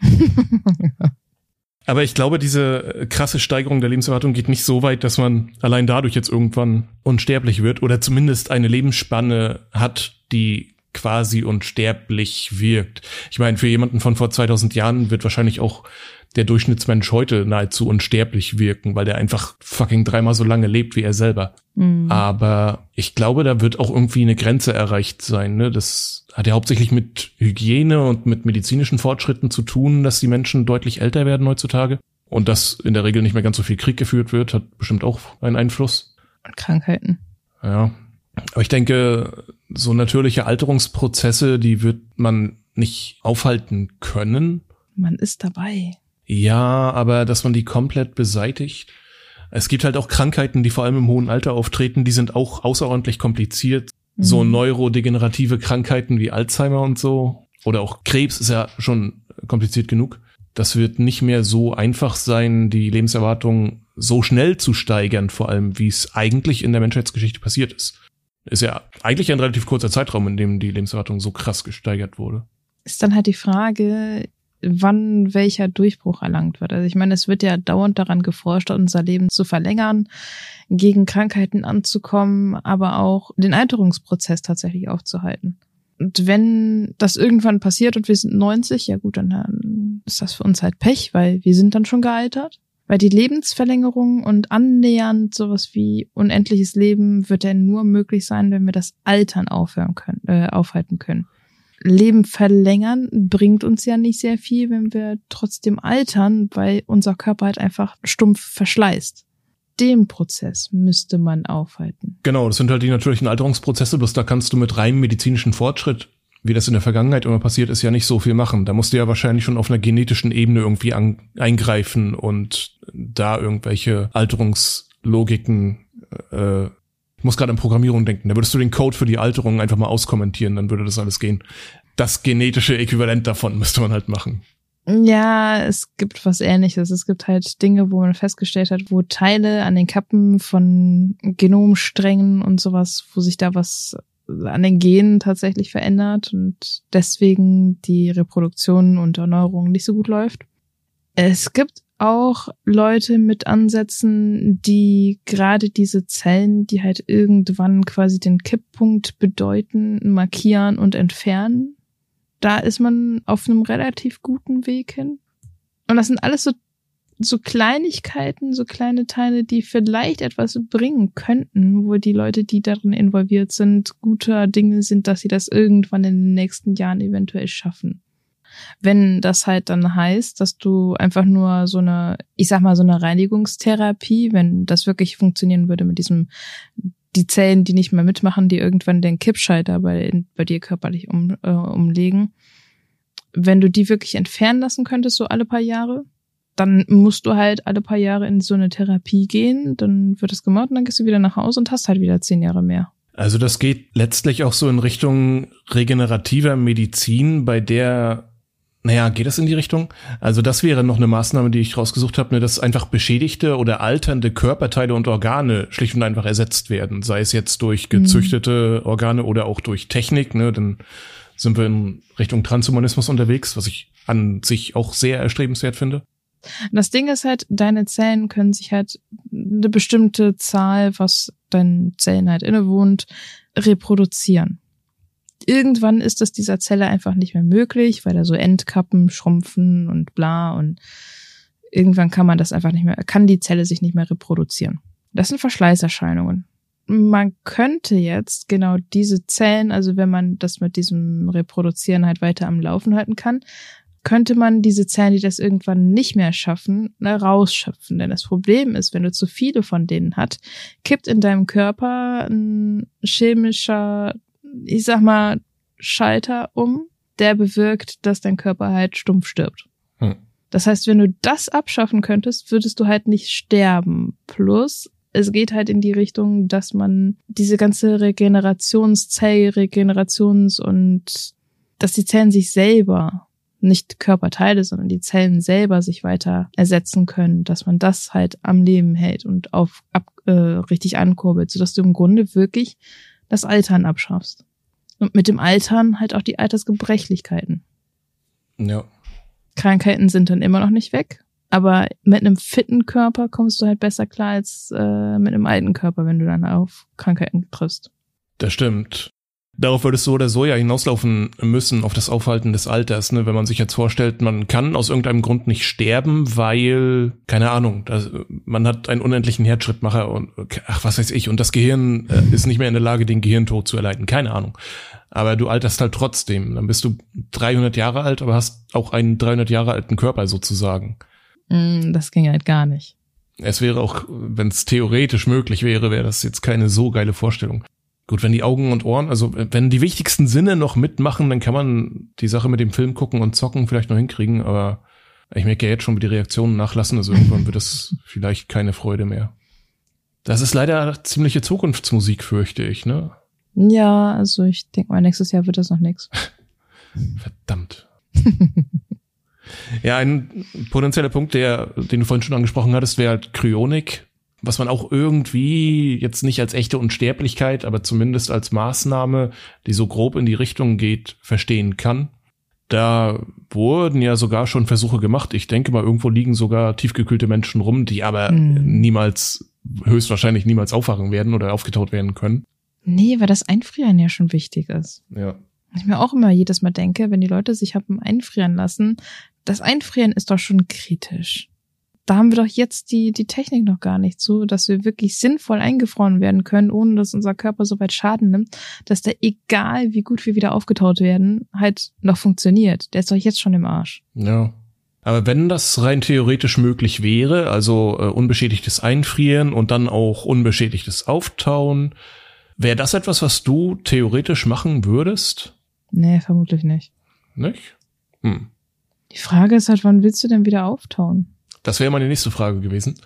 Aber ich glaube, diese krasse Steigerung der Lebenserwartung geht nicht so weit, dass man allein dadurch jetzt irgendwann unsterblich wird oder zumindest eine Lebensspanne hat, die quasi unsterblich wirkt. Ich meine, für jemanden von vor zweitausend Jahren wird wahrscheinlich auch der Durchschnittsmensch heute nahezu unsterblich wirken, weil der einfach fucking dreimal so lange lebt wie er selber. Mhm. Aber ich glaube, da wird auch irgendwie eine Grenze erreicht sein. Ne? Das hat ja hauptsächlich mit Hygiene und mit medizinischen Fortschritten zu tun, dass die Menschen deutlich älter werden heutzutage. Und dass in der Regel nicht mehr ganz so viel Krieg geführt wird, hat bestimmt auch einen Einfluss. Und Krankheiten. Ja. Aber ich denke, so natürliche Alterungsprozesse, die wird man nicht aufhalten können. Man ist dabei. Ja, aber dass man die komplett beseitigt. Es gibt halt auch Krankheiten, die vor allem im hohen Alter auftreten, die sind auch außerordentlich kompliziert. Mhm. So neurodegenerative Krankheiten wie Alzheimer und so. Oder auch Krebs ist ja schon kompliziert genug. Das wird nicht mehr so einfach sein, die Lebenserwartung so schnell zu steigern, vor allem wie es eigentlich in der Menschheitsgeschichte passiert ist. Ist ja eigentlich ein relativ kurzer Zeitraum, in dem die Lebenserwartung so krass gesteigert wurde. Ist dann halt die Frage, wann welcher Durchbruch erlangt wird. Also ich meine, es wird ja dauernd daran geforscht, unser Leben zu verlängern, gegen Krankheiten anzukommen, aber auch den Alterungsprozess tatsächlich aufzuhalten. Und wenn das irgendwann passiert und wir sind neunzig, ja gut, dann ist das für uns halt Pech, weil wir sind dann schon gealtert. Weil die Lebensverlängerung und annähernd sowas wie unendliches Leben wird ja nur möglich sein, wenn wir das Altern aufhören können, äh, aufhalten können. Leben verlängern bringt uns ja nicht sehr viel, wenn wir trotzdem altern, weil unser Körper halt einfach stumpf verschleißt. Den Prozess müsste man aufhalten. Genau, das sind halt die natürlichen Alterungsprozesse, bloß da kannst du mit reinem medizinischen Fortschritt, wie das in der Vergangenheit immer passiert ist, ja nicht so viel machen. Da musst du ja wahrscheinlich schon auf einer genetischen Ebene irgendwie an, eingreifen und da irgendwelche Alterungslogiken, äh, ich muss gerade an Programmierung denken, da würdest du den Code für die Alterung einfach mal auskommentieren, dann würde das alles gehen. Das genetische Äquivalent davon müsste man halt machen. Ja, es gibt was Ähnliches. Es gibt halt Dinge, wo man festgestellt hat, wo Teile an den Kappen von Genomsträngen und sowas, wo sich da was an den Genen tatsächlich verändert und deswegen die Reproduktion und Erneuerung nicht so gut läuft. Es gibt auch Leute mit Ansätzen, die gerade diese Zellen, die halt irgendwann quasi den Kipppunkt bedeuten, markieren und entfernen. Da ist man auf einem relativ guten Weg hin. Und das sind alles so so Kleinigkeiten, so kleine Teile, die vielleicht etwas bringen könnten, wo die Leute, die darin involviert sind, guter Dinge sind, dass sie das irgendwann in den nächsten Jahren eventuell schaffen. Wenn das halt dann heißt, dass du einfach nur so eine, ich sag mal, so eine Reinigungstherapie, wenn das wirklich funktionieren würde mit diesem, die Zellen, die nicht mehr mitmachen, die irgendwann den Kippschalter bei, bei dir körperlich um, äh, umlegen, wenn du die wirklich entfernen lassen könntest, so alle paar Jahre, dann musst du halt alle paar Jahre in so eine Therapie gehen, dann wird es gemacht und dann gehst du wieder nach Hause und hast halt wieder zehn Jahre mehr. Also das geht letztlich auch so in Richtung regenerativer Medizin, bei der, naja, geht das in die Richtung? Also das wäre noch eine Maßnahme, die ich rausgesucht habe, ne, dass einfach beschädigte oder alternde Körperteile und Organe schlicht und einfach ersetzt werden, sei es jetzt durch gezüchtete mhm. Organe oder auch durch Technik, ne, dann sind wir in Richtung Transhumanismus unterwegs, was ich an sich auch sehr erstrebenswert finde. Das Ding ist halt, deine Zellen können sich halt eine bestimmte Zahl, was deinen Zellen halt innewohnt, reproduzieren. Irgendwann ist das dieser Zelle einfach nicht mehr möglich, weil da so Endkappen schrumpfen und bla und irgendwann kann man das einfach nicht mehr, kann die Zelle sich nicht mehr reproduzieren. Das sind Verschleißerscheinungen. Man könnte jetzt genau diese Zellen, also wenn man das mit diesem Reproduzieren halt weiter am Laufen halten kann, könnte man diese Zellen, die das irgendwann nicht mehr schaffen, rausschöpfen. Denn das Problem ist, wenn du zu viele von denen hast, kippt in deinem Körper ein chemischer, ich sag mal, Schalter um, der bewirkt, dass dein Körper halt stumpf stirbt. Hm. Das heißt, wenn du das abschaffen könntest, würdest du halt nicht sterben. Plus, es geht halt in die Richtung, dass man diese ganze Regenerations-, Zellregenerations- und dass die Zellen sich selber nicht Körperteile, sondern die Zellen selber sich weiter ersetzen können, dass man das halt am Leben hält und auf ab, äh, richtig ankurbelt, sodass du im Grunde wirklich das Altern abschaffst. Und mit dem Altern halt auch die Altersgebrechlichkeiten. Ja. Krankheiten sind dann immer noch nicht weg, aber mit einem fitten Körper kommst du halt besser klar als äh, mit einem alten Körper, wenn du dann auf Krankheiten triffst. Das stimmt. Darauf würde es so oder so ja hinauslaufen müssen, auf das Aufhalten des Alters, ne? Wenn man sich jetzt vorstellt, man kann aus irgendeinem Grund nicht sterben, weil, keine Ahnung, das, man hat einen unendlichen Herzschrittmacher und, ach, was weiß ich, und das Gehirn äh, ist nicht mehr in der Lage, den Gehirntod zu erleiden, keine Ahnung. Aber du alterst halt trotzdem, dann bist du dreihundert Jahre alt, aber hast auch einen dreihundert Jahre alten Körper sozusagen. Mm, das ging halt gar nicht. Es wäre auch, wenn es theoretisch möglich wäre, wäre das jetzt keine so geile Vorstellung. Gut, wenn die Augen und Ohren, also wenn die wichtigsten Sinne noch mitmachen, dann kann man die Sache mit dem Film gucken und zocken vielleicht noch hinkriegen, aber ich merke ja jetzt schon, wie die Reaktionen nachlassen, also irgendwann wird das vielleicht keine Freude mehr. Das ist leider ziemliche Zukunftsmusik, fürchte ich, ne? Ja, also ich denke mal, nächstes Jahr wird das noch nix. Verdammt. Ja, ein potenzieller Punkt, der, den du vorhin schon angesprochen hattest, wäre halt Kryonik. Was man auch irgendwie jetzt nicht als echte Unsterblichkeit, aber zumindest als Maßnahme, die so grob in die Richtung geht, verstehen kann. Da wurden ja sogar schon Versuche gemacht. Ich denke mal, irgendwo liegen sogar tiefgekühlte Menschen rum, die aber hm. niemals, höchstwahrscheinlich niemals aufwachen werden oder aufgetaut werden können. Nee, weil das Einfrieren ja schon wichtig ist. Ja. Ich mir auch immer jedes Mal denke, wenn die Leute sich haben einfrieren lassen, das Einfrieren ist doch schon kritisch. Da haben wir doch jetzt die die Technik noch gar nicht so, dass wir wirklich sinnvoll eingefroren werden können, ohne dass unser Körper so weit Schaden nimmt, dass der, egal wie gut wir wieder aufgetaut werden, halt noch funktioniert. Der ist doch jetzt schon im Arsch. Ja. Aber wenn das rein theoretisch möglich wäre, also äh, unbeschädigtes Einfrieren und dann auch unbeschädigtes Auftauen, wäre das etwas, was du theoretisch machen würdest? Nee, vermutlich nicht. Nicht? Hm. Die Frage ist halt, wann willst du denn wieder auftauen? Das wäre meine nächste Frage gewesen.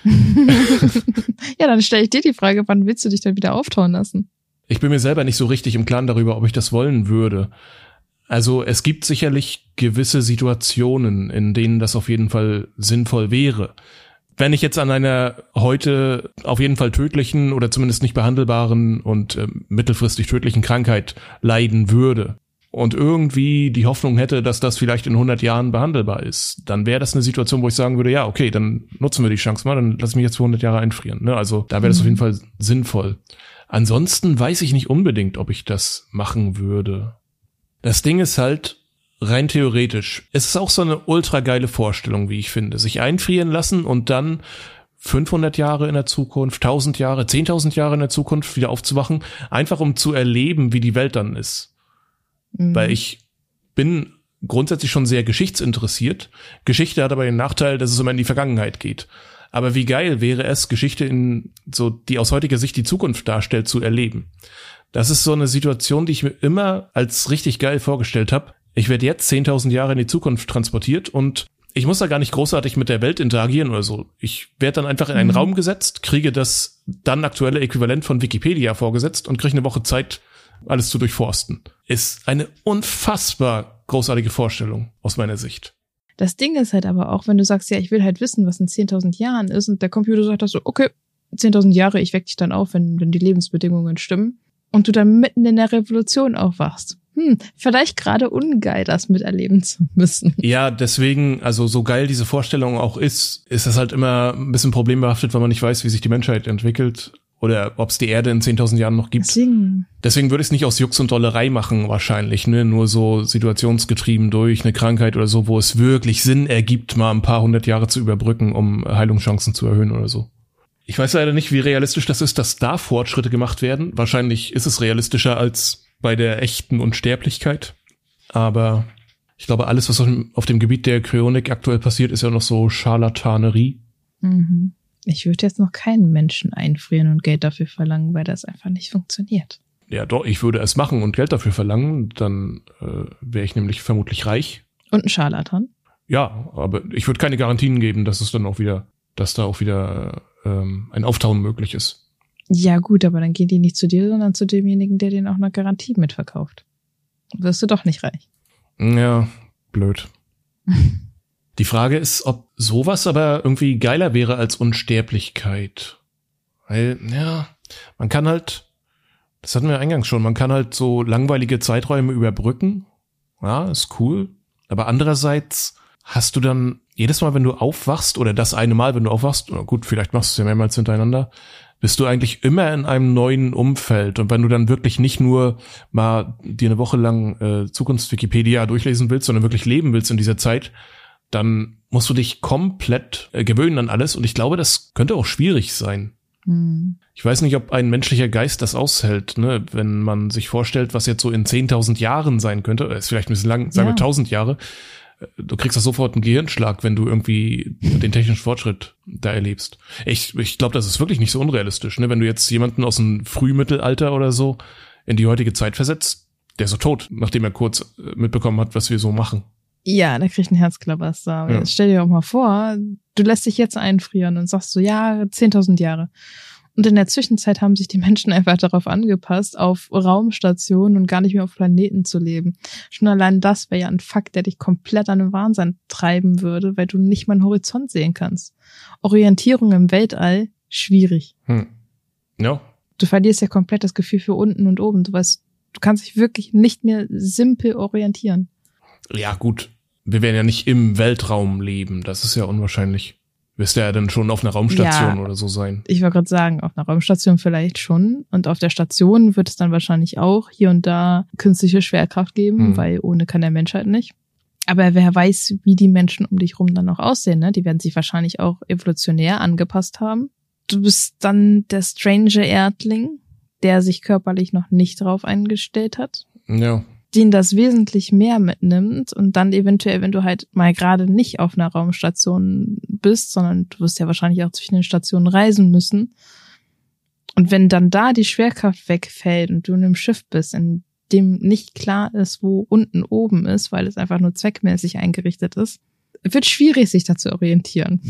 Ja, dann stelle ich dir die Frage, wann willst du dich denn wieder auftauen lassen? Ich bin mir selber nicht so richtig im Klaren darüber, ob ich das wollen würde. Also es gibt sicherlich gewisse Situationen, in denen das auf jeden Fall sinnvoll wäre. Wenn ich jetzt an einer heute auf jeden Fall tödlichen oder zumindest nicht behandelbaren und äh, mittelfristig tödlichen Krankheit leiden würde und irgendwie die Hoffnung hätte, dass das vielleicht in hundert Jahren behandelbar ist, dann wäre das eine Situation, wo ich sagen würde, ja, okay, dann nutzen wir die Chance mal, dann lass mich jetzt für hundert Jahre einfrieren. Ne? Also da wäre das mhm. auf jeden Fall sinnvoll. Ansonsten weiß ich nicht unbedingt, ob ich das machen würde. Das Ding ist halt, rein theoretisch, es ist auch so eine ultra geile Vorstellung, wie ich finde, sich einfrieren lassen und dann fünfhundert Jahre in der Zukunft, tausend Jahre, zehntausend Jahre in der Zukunft wieder aufzuwachen, einfach um zu erleben, wie die Welt dann ist. Mhm. Weil ich bin grundsätzlich schon sehr geschichtsinteressiert. Geschichte hat aber den Nachteil, dass es immer in die Vergangenheit geht. Aber wie geil wäre es, Geschichte in so, die aus heutiger Sicht die Zukunft darstellt, zu erleben. Das ist so eine Situation, die ich mir immer als richtig geil vorgestellt habe. Ich werde jetzt zehntausend Jahre in die Zukunft transportiert und ich muss da gar nicht großartig mit der Welt interagieren oder so. Ich werde dann einfach in einen mhm. Raum gesetzt, kriege das dann aktuelle Äquivalent von Wikipedia vorgesetzt und kriege eine Woche Zeit, alles zu durchforsten. Ist eine unfassbar großartige Vorstellung aus meiner Sicht. Das Ding ist halt aber auch, wenn du sagst, ja, ich will halt wissen, was in zehntausend Jahren ist und der Computer sagt das so, okay, zehntausend Jahre, ich weck dich dann auf, wenn, wenn die Lebensbedingungen stimmen und du dann mitten in der Revolution aufwachst. Hm, vielleicht gerade ungeil, das miterleben zu müssen. Ja, deswegen, also so geil diese Vorstellung auch ist, ist das halt immer ein bisschen problembehaftet, weil man nicht weiß, wie sich die Menschheit entwickelt oder ob es die Erde in zehntausend Jahren noch gibt. Deswegen, Deswegen würde ich es nicht aus Jux und Dollerei machen wahrscheinlich, ne, nur so situationsgetrieben durch eine Krankheit oder so, wo es wirklich Sinn ergibt, mal ein paar hundert Jahre zu überbrücken, um Heilungschancen zu erhöhen oder so. Ich weiß leider nicht, wie realistisch das ist, dass da Fortschritte gemacht werden. Wahrscheinlich ist es realistischer als bei der echten Unsterblichkeit. Aber ich glaube, alles, was auf dem Gebiet der Kryonik aktuell passiert, ist ja noch so Scharlatanerie. Mhm. Ich würde jetzt noch keinen Menschen einfrieren und Geld dafür verlangen, weil das einfach nicht funktioniert. Ja, doch, ich würde es machen und Geld dafür verlangen. Dann äh, wäre ich nämlich vermutlich reich. Und ein Scharlatan? Ja, aber ich würde keine Garantien geben, dass es dann auch wieder, dass da auch wieder ähm, ein Auftauen möglich ist. Ja gut, aber dann gehen die nicht zu dir, sondern zu demjenigen, der denen auch eine Garantie mitverkauft. Wirst du doch nicht reich. Ja, blöd. Die Frage ist, ob sowas aber irgendwie geiler wäre als Unsterblichkeit. Weil, ja, man kann halt, das hatten wir eingangs schon, man kann halt so langweilige Zeiträume überbrücken. Ja, ist cool. Aber andererseits hast du dann jedes Mal, wenn du aufwachst, oder das eine Mal, wenn du aufwachst, oder gut, vielleicht machst du es ja mehrmals hintereinander, bist du eigentlich immer in einem neuen Umfeld. Und wenn du dann wirklich nicht nur mal dir eine Woche lang äh, Zukunfts-Wikipedia durchlesen willst, sondern wirklich leben willst in dieser Zeit, dann musst du dich komplett äh, gewöhnen an alles. Und ich glaube, das könnte auch schwierig sein. Hm. Ich weiß nicht, ob ein menschlicher Geist das aushält, ne? Wenn man sich vorstellt, was jetzt so in zehntausend Jahren sein könnte, ist vielleicht ein bisschen lang, sagen Ja. wir tausend Jahre, du kriegst doch sofort einen Gehirnschlag, wenn du irgendwie den technischen Fortschritt da erlebst. Ich, ich glaube, das ist wirklich nicht so unrealistisch, ne? Wenn du jetzt jemanden aus dem Frühmittelalter oder so in die heutige Zeit versetzt, der ist so tot, nachdem er kurz mitbekommen hat, was wir so machen. Ja, da krieg ich ein Herzklabaster. Ja. Jetzt stell dir auch mal vor, du lässt dich jetzt einfrieren und sagst so, ja, zehntausend Jahre. Und in der Zwischenzeit haben sich die Menschen einfach darauf angepasst, auf Raumstationen und gar nicht mehr auf Planeten zu leben. Schon allein das wäre ja ein Fakt, der dich komplett an den Wahnsinn treiben würde, weil du nicht mal einen Horizont sehen kannst. Orientierung im Weltall, schwierig. Hm. Ja. Du verlierst ja komplett das Gefühl für unten und oben. Du weißt, du kannst dich wirklich nicht mehr simpel orientieren. Ja, gut. Wir werden ja nicht im Weltraum leben. Das ist ja unwahrscheinlich. Wirst du ja dann schon auf einer Raumstation Ja. oder so sein. Ich wollte gerade sagen, auf einer Raumstation vielleicht schon. Und auf der Station wird es dann wahrscheinlich auch hier und da künstliche Schwerkraft geben, Hm. weil ohne kann der Mensch halt nicht. Aber wer weiß, wie die Menschen um dich rum dann noch aussehen, ne? Die werden sich wahrscheinlich auch evolutionär angepasst haben. Du bist dann der strange Erdling, der sich körperlich noch nicht drauf eingestellt hat, Ja. den das wesentlich mehr mitnimmt und dann eventuell, wenn du halt mal gerade nicht auf einer Raumstation bist, sondern du wirst ja wahrscheinlich auch zwischen den Stationen reisen müssen. Und wenn dann da die Schwerkraft wegfällt und du in einem Schiff bist, in dem nicht klar ist, wo unten oben ist, weil es einfach nur zweckmäßig eingerichtet ist, wird schwierig, sich da zu orientieren.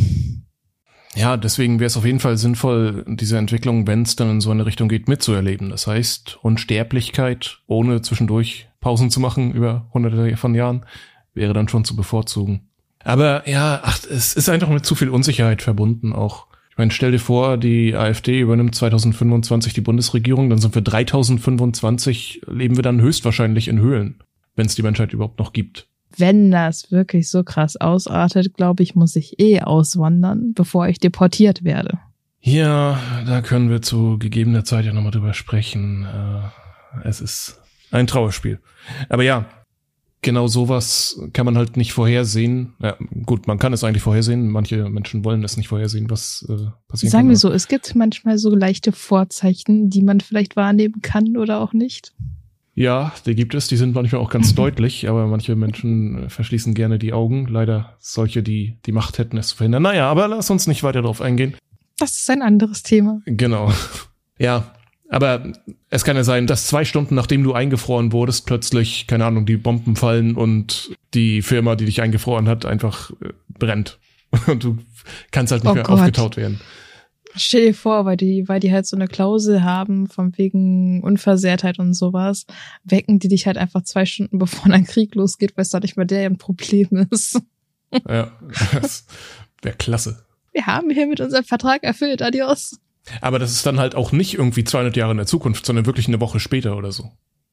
Ja, deswegen wäre es auf jeden Fall sinnvoll, diese Entwicklung, wenn es dann in so eine Richtung geht, mitzuerleben. Das heißt, Unsterblichkeit, ohne zwischendurch Pausen zu machen über hunderte von Jahren, wäre dann schon zu bevorzugen. Aber ja, ach, es ist einfach mit zu viel Unsicherheit verbunden auch. Ich meine, stell dir vor, die AfD übernimmt zwanzig fünfundzwanzig die Bundesregierung, dann sind wir dreitausendfünfundzwanzig, leben wir dann höchstwahrscheinlich in Höhlen, wenn es die Menschheit überhaupt noch gibt. Wenn das wirklich so krass ausartet, glaube ich, muss ich eh auswandern, bevor ich deportiert werde. Ja, da können wir zu gegebener Zeit ja nochmal drüber sprechen. Äh, es ist ein Trauerspiel. Aber ja, genau sowas kann man halt nicht vorhersehen. Ja, gut, man kann es eigentlich vorhersehen. Manche Menschen wollen es nicht vorhersehen, was äh, passieren Sagen kann. wir so, es gibt manchmal so leichte Vorzeichen, die man vielleicht wahrnehmen kann oder auch nicht. Ja, die gibt es. Die sind manchmal auch ganz deutlich, aber manche Menschen verschließen gerne die Augen. Leider solche, die die Macht hätten, es zu verhindern. Naja, aber lass uns nicht weiter darauf eingehen. Das ist ein anderes Thema. Genau. Ja, aber es kann ja sein, dass zwei Stunden nachdem du eingefroren wurdest, plötzlich, keine Ahnung, die Bomben fallen und die Firma, die dich eingefroren hat, einfach äh, brennt. Und du kannst halt nicht Oh mehr Gott. aufgetaut werden. Stell dir vor, weil die, weil die halt so eine Klausel haben, von wegen Unversehrtheit und sowas, wecken die dich halt einfach zwei Stunden bevor ein Krieg losgeht, weil es da nicht mehr der ein Problem ist. Ja, das wäre klasse. Wir haben hier mit unserem Vertrag erfüllt, adios. Aber das ist dann halt auch nicht irgendwie zweihundert Jahre in der Zukunft, sondern wirklich eine Woche später oder so.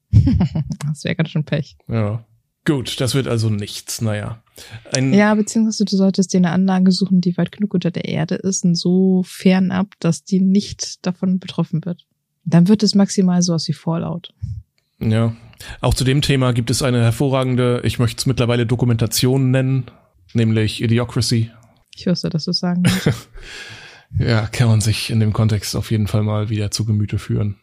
Das wäre ganz schön Pech. Ja. Gut, das wird also nichts, naja. Ein Ja, beziehungsweise du solltest dir eine Anlage suchen, die weit genug unter der Erde ist und so fernab, dass die nicht davon betroffen wird. Dann wird es maximal so aus wie Fallout. Ja, auch zu dem Thema gibt es eine hervorragende, ich möchte es mittlerweile Dokumentation nennen, nämlich Idiocracy. Ich wusste, dass du es sagen willst. Ja, kann man sich in dem Kontext auf jeden Fall mal wieder zu Gemüte führen.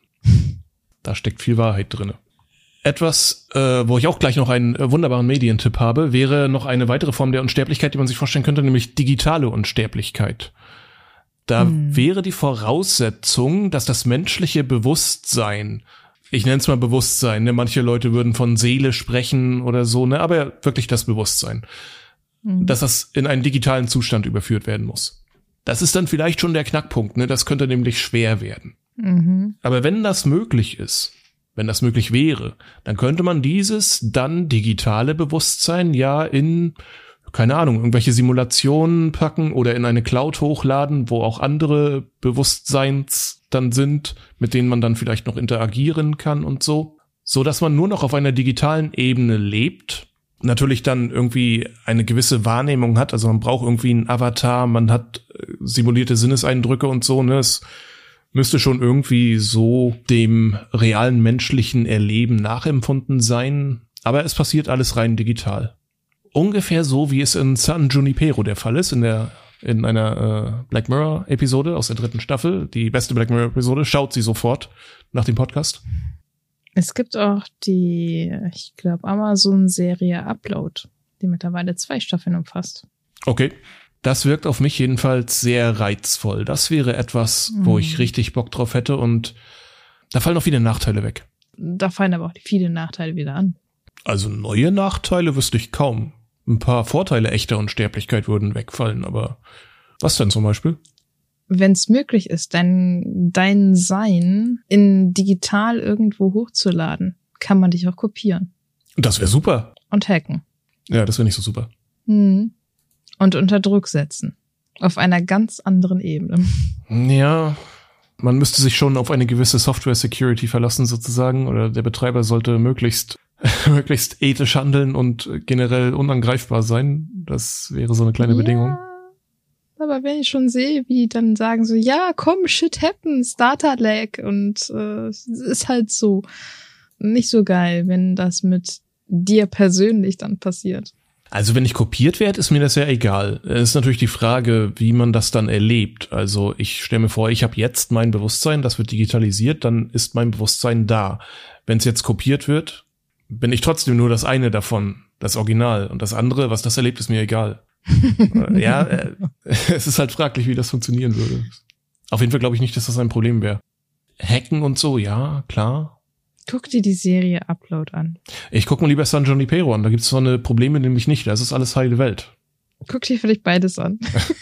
Da steckt viel Wahrheit drinne. Etwas, äh, wo ich auch gleich noch einen äh, wunderbaren Medientipp habe, wäre noch eine weitere Form der Unsterblichkeit, die man sich vorstellen könnte, nämlich digitale Unsterblichkeit. Da Hm. wäre die Voraussetzung, dass das menschliche Bewusstsein, ich nenne es mal Bewusstsein, ne? Manche Leute würden von Seele sprechen oder so, ne? Aber wirklich das Bewusstsein, Hm. dass das in einen digitalen Zustand überführt werden muss. Das ist dann vielleicht schon der Knackpunkt, ne? Das könnte nämlich schwer werden. Mhm. Aber wenn das möglich ist, wenn das möglich wäre, dann könnte man dieses dann digitale Bewusstsein ja in keine Ahnung, irgendwelche Simulationen packen oder in eine Cloud hochladen, wo auch andere Bewusstseins dann sind, mit denen man dann vielleicht noch interagieren kann und so. So dass man nur noch auf einer digitalen Ebene lebt, natürlich dann irgendwie eine gewisse Wahrnehmung hat, also man braucht irgendwie einen Avatar, man hat simulierte Sinneseindrücke und so, ne, es müsste schon irgendwie so dem realen menschlichen Erleben nachempfunden sein, aber es passiert alles rein digital. Ungefähr so, wie es in San Junipero der Fall ist, in der in einer äh, Black Mirror Episode aus der dritten Staffel, die beste Black Mirror Episode, schaut sie sofort nach dem Podcast. Es gibt auch die, ich glaube, Amazon-Serie Upload, die mittlerweile zwei Staffeln umfasst. Okay. Das wirkt auf mich jedenfalls sehr reizvoll. Das wäre etwas, mhm. wo ich richtig Bock drauf hätte und da fallen auch viele Nachteile weg. Da fallen aber auch viele Nachteile wieder an. Also neue Nachteile wüsste ich kaum. Ein paar Vorteile echter Unsterblichkeit würden wegfallen, aber was denn zum Beispiel? Wenn es möglich ist, dein, dein Sein in digital irgendwo hochzuladen, kann man dich auch kopieren. Das wäre super. Und hacken. Ja, das wäre nicht so super. Hm. Und unter Druck setzen. Auf einer ganz anderen Ebene. Ja, man müsste sich schon auf eine gewisse Software-Security verlassen sozusagen, oder der Betreiber sollte möglichst möglichst ethisch handeln und generell unangreifbar sein. Das wäre so eine kleine ja. Bedingung. Aber wenn ich schon sehe, wie die dann sagen so, ja, komm, shit happens, Data lag und äh, es ist halt so. Nicht so geil, wenn das mit dir persönlich dann passiert. Also wenn ich kopiert werde, ist mir das ja egal. Es ist natürlich die Frage, wie man das dann erlebt. Also ich stelle mir vor, ich habe jetzt mein Bewusstsein, das wird digitalisiert, dann ist mein Bewusstsein da. Wenn es jetzt kopiert wird, bin ich trotzdem nur das eine davon, das Original. Und das andere, was das erlebt, ist mir egal. Ja, äh, es ist halt fraglich, wie das funktionieren würde. Auf jeden Fall glaube ich nicht, dass das ein Problem wäre. Hacken und so, ja, klar. Guck dir die Serie Upload an. Ich guck mal lieber San Junipero an, da gibt's so eine Probleme nämlich nicht, das ist alles heile Welt. Guck dir vielleicht beides an.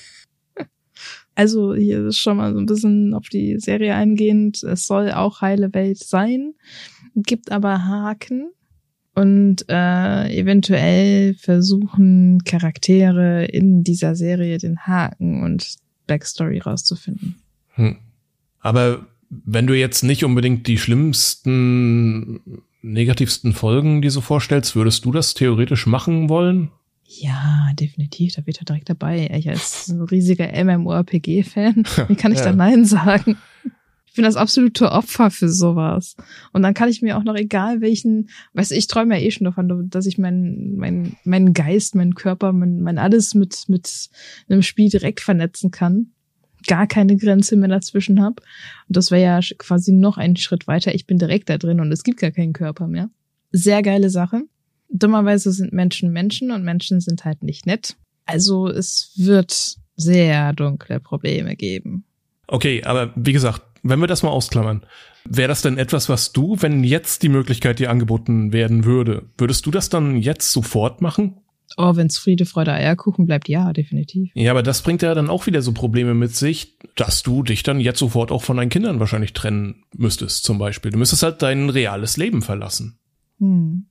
Also hier ist schon mal so ein bisschen auf die Serie eingehend, es soll auch heile Welt sein, gibt aber Haken. Und äh, eventuell versuchen Charaktere in dieser Serie den Haken und Backstory rauszufinden. Hm. Aber wenn du jetzt nicht unbedingt die schlimmsten, negativsten Folgen dir so vorstellst, würdest du das theoretisch machen wollen? Ja, definitiv. Da wird er direkt dabei. Ich als so riesiger MMORPG-Fan, wie kann ich ja. da Nein sagen? Ich bin das absolute Opfer für sowas. Und dann kann ich mir auch noch, egal welchen, weißt du, ich träume ja eh schon davon, dass ich meinen mein, mein Geist, meinen Körper, mein, mein alles mit mit einem Spiel direkt vernetzen kann. Gar keine Grenze mehr dazwischen habe. Und das wäre ja quasi noch einen Schritt weiter. Ich bin direkt da drin und es gibt gar keinen Körper mehr. Sehr geile Sache. Dummerweise sind Menschen Menschen und Menschen sind halt nicht nett. Also es wird sehr dunkle Probleme geben. Okay, aber wie gesagt, wenn wir das mal ausklammern, wäre das denn etwas, was du, wenn jetzt die Möglichkeit dir angeboten werden würde, würdest du das dann jetzt sofort machen? Oh, wenn's Friede, Freude, Eierkuchen bleibt, ja, definitiv. Ja, aber das bringt ja dann auch wieder so Probleme mit sich, dass du dich dann jetzt sofort auch von deinen Kindern wahrscheinlich trennen müsstest, zum Beispiel. Du müsstest halt dein reales Leben verlassen. Hm.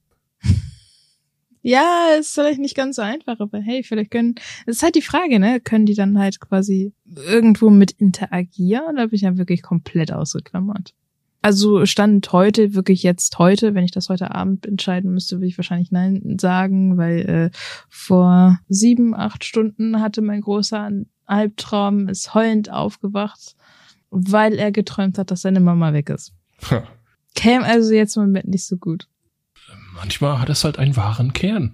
Ja, ist vielleicht nicht ganz so einfach, aber hey, vielleicht können, das ist halt die Frage, ne, können die dann halt quasi irgendwo mit interagieren, oder bin ich ja wirklich komplett ausgeklammert? Also Stand heute, wirklich jetzt heute, wenn ich das heute Abend entscheiden müsste, würde ich wahrscheinlich Nein sagen, weil äh, vor sieben, acht Stunden hatte mein großer einen Albtraum, ist heulend aufgewacht, weil er geträumt hat, dass seine Mama weg ist. Huh. Käme also jetzt im Moment nicht so gut. Manchmal hat es halt einen wahren Kern.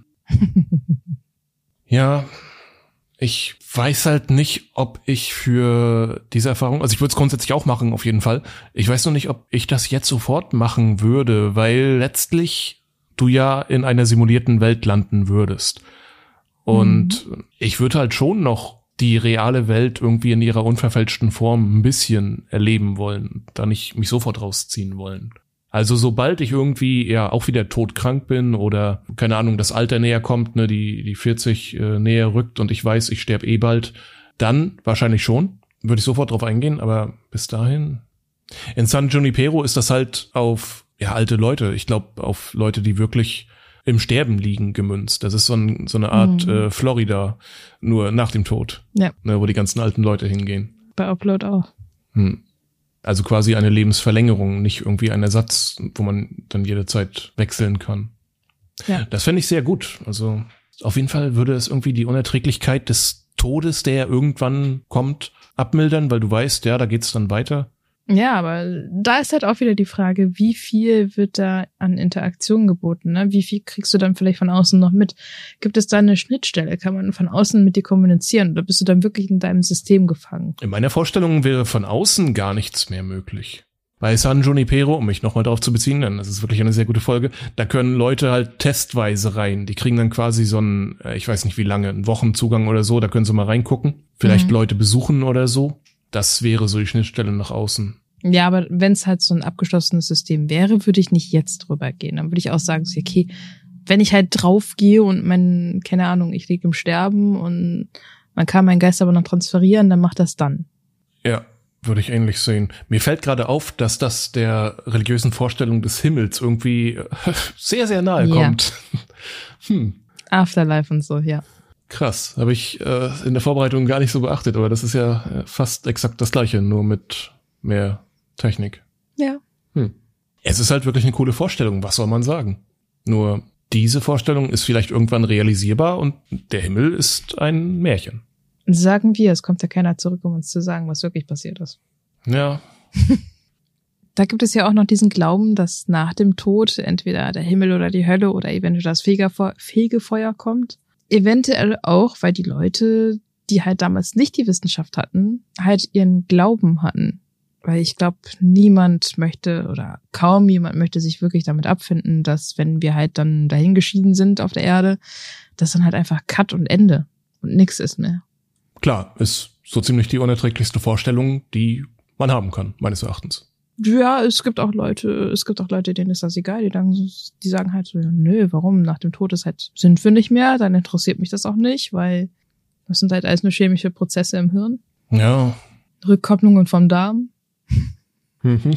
Ja, ich weiß halt nicht, ob ich für diese Erfahrung, also ich würde es grundsätzlich auch machen, auf jeden Fall. Ich weiß noch nicht, ob ich das jetzt sofort machen würde, weil letztlich du ja in einer simulierten Welt landen würdest. Und mhm. ich würde halt schon noch die reale Welt irgendwie in ihrer unverfälschten Form ein bisschen erleben wollen, da nicht mich sofort rausziehen wollen. Also sobald ich irgendwie ja auch wieder todkrank bin oder, keine Ahnung, das Alter näher kommt, ne, die die vierzig äh, näher rückt und ich weiß, ich sterbe eh bald, dann wahrscheinlich schon, würde ich sofort drauf eingehen, aber bis dahin. In San Junipero ist das halt auf ja alte Leute, ich glaube auf Leute, die wirklich im Sterben liegen gemünzt. Das ist so, ein, so eine Art mhm. äh, Florida, nur nach dem Tod, ja. ne, wo die ganzen alten Leute hingehen. Bei Upload auch. Hm. Also quasi eine Lebensverlängerung, nicht irgendwie ein Ersatz, wo man dann jederzeit wechseln kann. Ja. Das fände ich sehr gut. Also auf jeden Fall würde es irgendwie die Unerträglichkeit des Todes, der ja irgendwann kommt, abmildern, weil du weißt, ja, da geht's dann weiter. Ja, aber da ist halt auch wieder die Frage, wie viel wird da an Interaktion geboten, ne? Wie viel kriegst du dann vielleicht von außen noch mit? Gibt es da eine Schnittstelle? Kann man von außen mit dir kommunizieren? Oder bist du dann wirklich in deinem System gefangen? In meiner Vorstellung wäre von außen gar nichts mehr möglich. Bei San Junipero, um mich nochmal darauf zu beziehen, denn das ist wirklich eine sehr gute Folge, da können Leute halt testweise rein. Die kriegen dann quasi so einen, ich weiß nicht wie lange, einen Wochenzugang oder so, da können sie mal reingucken. Vielleicht mhm. Leute besuchen oder so. Das wäre so die Schnittstelle nach außen. Ja, aber wenn es halt so ein abgeschlossenes System wäre, würde ich nicht jetzt drüber gehen. Dann würde ich auch sagen, okay, wenn ich halt draufgehe und mein, keine Ahnung, ich liege im Sterben und man kann meinen Geist aber noch transferieren, dann macht das dann. Ja, würde ich ähnlich sehen. Mir fällt gerade auf, dass das der religiösen Vorstellung des Himmels irgendwie sehr, sehr nahe ja. kommt. hm. Afterlife und so, ja. Krass, habe ich äh, in der Vorbereitung gar nicht so beachtet, aber das ist ja äh, fast exakt das Gleiche, nur mit mehr Technik. Ja. Hm. Es ist halt wirklich eine coole Vorstellung, was soll man sagen? Nur diese Vorstellung ist vielleicht irgendwann realisierbar und der Himmel ist ein Märchen. Sagen wir, es kommt ja keiner zurück, um uns zu sagen, was wirklich passiert ist. Ja. Da gibt es ja auch noch diesen Glauben, dass nach dem Tod entweder der Himmel oder die Hölle oder eventuell das Fegefeu- Fegefeuer kommt. Eventuell auch, weil die Leute, die halt damals nicht die Wissenschaft hatten, halt ihren Glauben hatten. Weil ich glaube, niemand möchte oder kaum jemand möchte sich wirklich damit abfinden, dass wenn wir halt dann dahingeschieden sind auf der Erde, dass dann halt einfach Cut und Ende und nix ist mehr. Klar, ist so ziemlich die unerträglichste Vorstellung, die man haben kann, meines Erachtens. Ja, es gibt auch Leute, es gibt auch Leute, denen ist das egal, die sagen, die sagen halt so, ja, nö, warum? Nach dem Tod ist halt, sind wir nicht mehr, dann interessiert mich das auch nicht, weil das sind halt alles nur chemische Prozesse im Hirn. Ja. Rückkopplungen vom Darm. Mhm.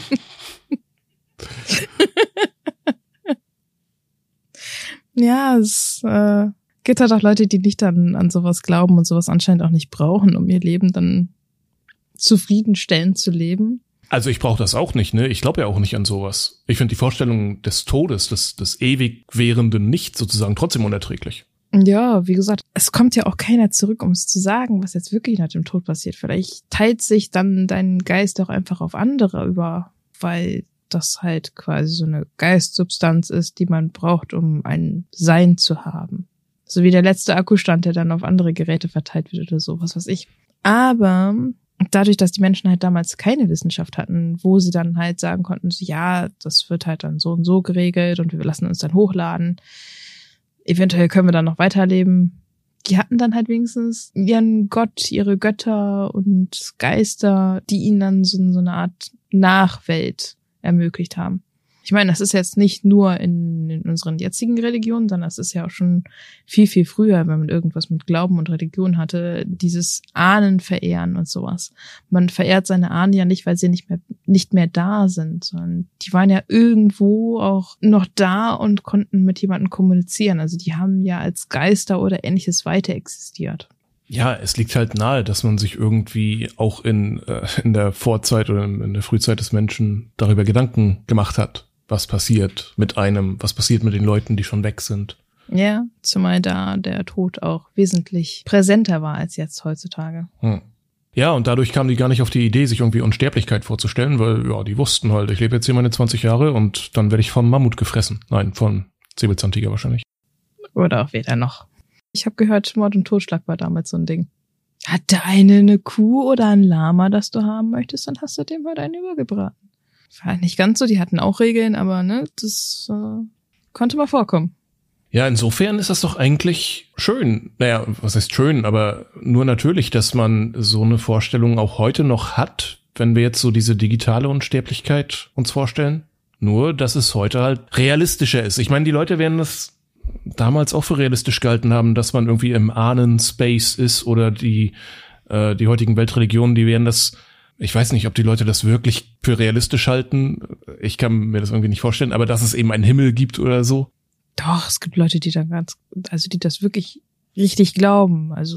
Ja, es äh, gibt halt auch Leute, die nicht an, an sowas glauben und sowas anscheinend auch nicht brauchen, um ihr Leben dann zufriedenstellend zu leben. Also ich brauche das auch nicht, ne? Ich glaube ja auch nicht an sowas. Ich finde die Vorstellung des Todes, des, des ewig währenden Nichts sozusagen trotzdem unerträglich. Ja, wie gesagt, es kommt ja auch keiner zurück, um es zu sagen, was jetzt wirklich nach dem Tod passiert. Vielleicht teilt sich dann dein Geist auch einfach auf andere über, weil das halt quasi so eine Geistsubstanz ist, die man braucht, um ein Sein zu haben. So wie der letzte Akkustand, der dann auf andere Geräte verteilt wird oder so, was weiß ich. Aber dadurch, dass die Menschen halt damals keine Wissenschaft hatten, wo sie dann halt sagen konnten, so, ja, das wird halt dann so und so geregelt und wir lassen uns dann hochladen. Eventuell können wir dann noch weiterleben. Die hatten dann halt wenigstens ihren Gott, ihre Götter und Geister, die ihnen dann so, so eine Art Nachwelt ermöglicht haben. Ich meine, das ist jetzt nicht nur in, in unseren jetzigen Religionen, sondern das ist ja auch schon viel, viel früher, wenn man irgendwas mit Glauben und Religion hatte, dieses Ahnen verehren und sowas. Man verehrt seine Ahnen ja nicht, weil sie nicht mehr, nicht mehr da sind, sondern die waren ja irgendwo auch noch da und konnten mit jemandem kommunizieren. Also die haben ja als Geister oder Ähnliches weiter existiert. Ja, es liegt halt nahe, dass man sich irgendwie auch in, äh, in der Vorzeit oder in der Frühzeit des Menschen darüber Gedanken gemacht hat, was passiert mit einem, was passiert mit den Leuten, die schon weg sind. Ja, zumal da der Tod auch wesentlich präsenter war als jetzt heutzutage. Hm. Ja, und dadurch kamen die gar nicht auf die Idee, sich irgendwie Unsterblichkeit vorzustellen, weil, ja, die wussten halt, ich lebe jetzt hier meine zwanzig Jahre und dann werde ich vom Mammut gefressen. Nein, von Säbelzahntiger wahrscheinlich. Oder auch weder noch. Ich habe gehört, Mord und Totschlag war damals so ein Ding. Hat der eine eine Kuh oder ein Lama, das du haben möchtest, dann hast du dem halt einen übergebraten. War nicht ganz so, die hatten auch Regeln, aber ne, das äh, konnte mal vorkommen. Ja, insofern ist das doch eigentlich schön. Naja, was heißt schön, aber nur natürlich, dass man so eine Vorstellung auch heute noch hat, wenn wir jetzt so diese digitale Unsterblichkeit uns vorstellen. Nur, dass es heute halt realistischer ist. Ich meine, die Leute werden das damals auch für realistisch gehalten haben, dass man irgendwie im Ahnen-Space ist oder die äh, die heutigen Weltreligionen, die werden das, ich weiß nicht, ob die Leute das wirklich für realistisch halten. Ich kann mir das irgendwie nicht vorstellen, aber dass es eben einen Himmel gibt oder so. Doch, es gibt Leute, die da ganz, also die das wirklich richtig glauben. Also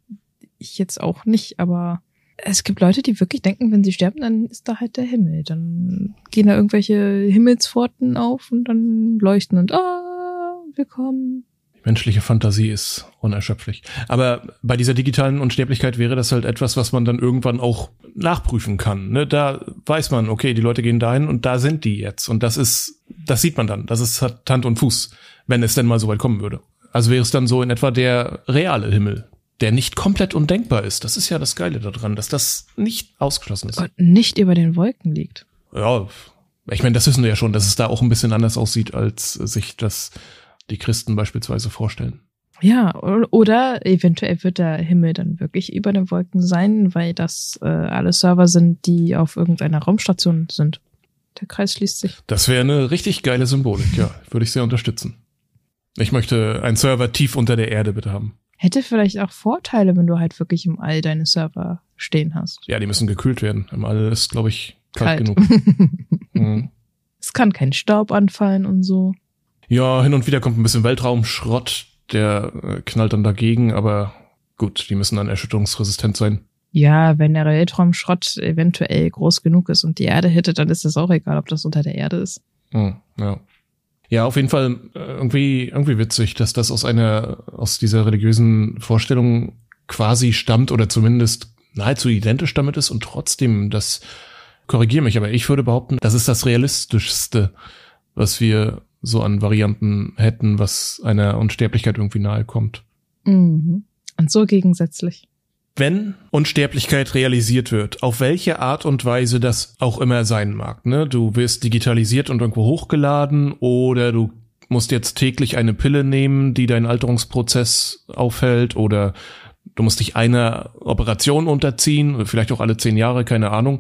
ich jetzt auch nicht, aber es gibt Leute, die wirklich denken, wenn sie sterben, dann ist da halt der Himmel. Dann gehen da irgendwelche Himmelspforten auf und dann leuchten und ah, willkommen. Die menschliche Fantasie ist unerschöpflich. Aber bei dieser digitalen Unsterblichkeit wäre das halt etwas, was man dann irgendwann auch nachprüfen kann. Ne? Da weiß man, okay, die Leute gehen dahin und da sind die jetzt. Und das ist, das sieht man dann. Das ist hat Hand und Fuß, wenn es denn mal so weit kommen würde. Also wäre es dann so in etwa der reale Himmel, der nicht komplett undenkbar ist. Das ist ja das Geile daran, dass das nicht ausgeschlossen ist. Und nicht über den Wolken liegt. Ja, ich meine, das wissen wir ja schon, dass es da auch ein bisschen anders aussieht, als sich das die Christen beispielsweise vorstellen. Ja, oder eventuell wird der Himmel dann wirklich über den Wolken sein, weil das äh, alle Server sind, die auf irgendeiner Raumstation sind. Der Kreis schließt sich. Das wäre eine richtig geile Symbolik, ja. Würde ich sehr unterstützen. Ich möchte einen Server tief unter der Erde bitte haben. Hätte vielleicht auch Vorteile, wenn du halt wirklich im All deine Server stehen hast. Ja, die müssen gekühlt werden. Im All ist, glaube ich, kalt, kalt. genug. mhm. Es kann kein Staub anfallen und so. Ja, hin und wieder kommt ein bisschen Weltraumschrott, der äh, knallt dann dagegen, aber gut, die müssen dann erschütterungsresistent sein. Ja, wenn der Weltraumschrott eventuell groß genug ist und die Erde hittet, dann ist es auch egal, ob das unter der Erde ist. Hm, ja. Ja, auf jeden Fall irgendwie irgendwie witzig, dass das aus einer aus dieser religiösen Vorstellung quasi stammt oder zumindest nahezu identisch damit ist und trotzdem, das korrigiere mich, aber ich würde behaupten, das ist das realistischste, was wir so an Varianten hätten, was einer Unsterblichkeit irgendwie nahe kommt. Mhm. Und so gegensätzlich. Wenn Unsterblichkeit realisiert wird, auf welche Art und Weise das auch immer sein mag, ne? Du wirst digitalisiert und irgendwo hochgeladen oder du musst jetzt täglich eine Pille nehmen, die deinen Alterungsprozess aufhält oder du musst dich einer Operation unterziehen, vielleicht auch alle zehn Jahre, keine Ahnung.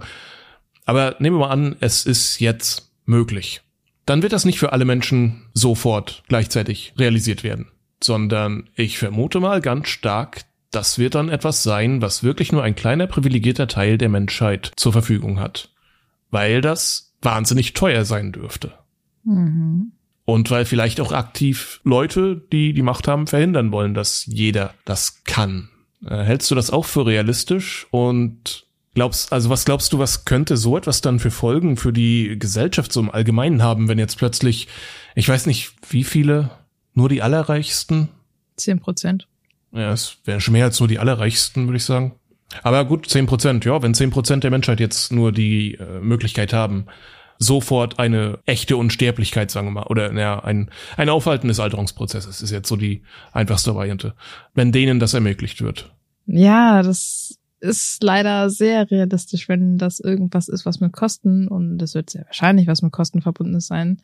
Aber nehmen wir mal an, es ist jetzt möglich. Dann wird das nicht für alle Menschen sofort gleichzeitig realisiert werden, sondern ich vermute mal ganz stark, das wird dann etwas sein, was wirklich nur ein kleiner privilegierter Teil der Menschheit zur Verfügung hat, weil das wahnsinnig teuer sein dürfte. Mhm. Und weil vielleicht auch aktiv Leute, die die Macht haben, verhindern wollen, dass jeder das kann. Äh, hältst du das auch für realistisch und glaubst, also was glaubst du, was könnte so etwas dann für Folgen für die Gesellschaft so im Allgemeinen haben, wenn jetzt plötzlich, ich weiß nicht, wie viele, nur die Allerreichsten? Zehn Prozent. Ja, es wären schon mehr als nur die Allerreichsten, würde ich sagen. Aber gut, zehn Prozent, ja, wenn zehn Prozent der Menschheit jetzt nur die äh, Möglichkeit haben, sofort eine echte Unsterblichkeit, sagen wir mal, oder ja, ein, ein Aufhalten des Alterungsprozesses ist jetzt so die einfachste Variante, wenn denen das ermöglicht wird. Ja, das ist leider sehr realistisch, wenn das irgendwas ist, was mit Kosten, und das wird sehr wahrscheinlich was mit Kosten verbunden sein.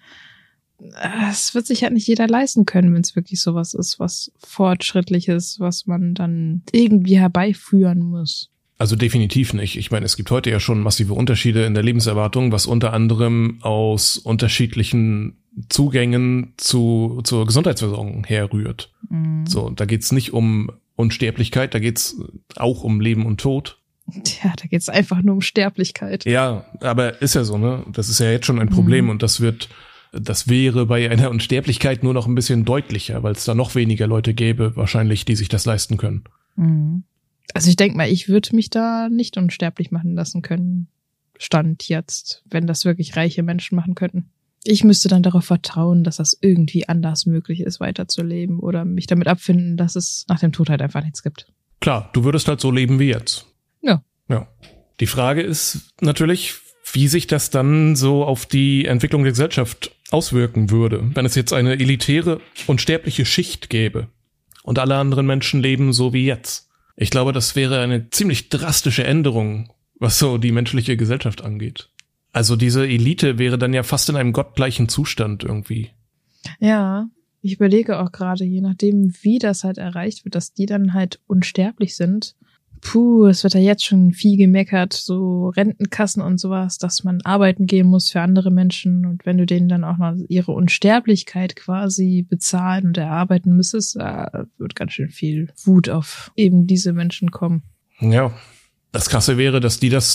Es wird sich halt nicht jeder leisten können, wenn es wirklich sowas ist, was fortschrittliches, was man dann irgendwie herbeiführen muss. Also definitiv nicht. Ich meine, es gibt heute ja schon massive Unterschiede in der Lebenserwartung, was unter anderem aus unterschiedlichen Zugängen zu zur Gesundheitsversorgung herrührt. Mhm. So, da geht's nicht um Unsterblichkeit, da geht's auch um Leben und Tod. Ja, da geht's einfach nur um Sterblichkeit. Ja, aber ist ja so, ne? Das ist ja jetzt schon ein Problem, mhm. und das wird, das wäre bei einer Unsterblichkeit nur noch ein bisschen deutlicher, weil es da noch weniger Leute gäbe, wahrscheinlich, die sich das leisten können. Mhm. Also ich denke mal, ich würde mich da nicht unsterblich machen lassen können, Stand jetzt, wenn das wirklich reiche Menschen machen könnten. Ich müsste dann darauf vertrauen, dass das irgendwie anders möglich ist, weiterzuleben, oder mich damit abfinden, dass es nach dem Tod halt einfach nichts gibt. Klar, du würdest halt so leben wie jetzt. Ja. Ja. Die Frage ist natürlich, wie sich das dann so auf die Entwicklung der Gesellschaft auswirken würde, wenn es jetzt eine elitäre, unsterbliche Schicht gäbe und alle anderen Menschen leben so wie jetzt. Ich glaube, das wäre eine ziemlich drastische Änderung, was so die menschliche Gesellschaft angeht. Also diese Elite wäre dann ja fast in einem gottgleichen Zustand irgendwie. Ja, ich überlege auch gerade, je nachdem, wie das halt erreicht wird, dass die dann halt unsterblich sind. Puh, es wird ja jetzt schon viel gemeckert, so Rentenkassen und sowas, dass man arbeiten gehen muss für andere Menschen, und wenn du denen dann auch noch ihre Unsterblichkeit quasi bezahlen und erarbeiten müsstest, da wird ganz schön viel Wut auf eben diese Menschen kommen. Ja, das Krasse wäre, dass die das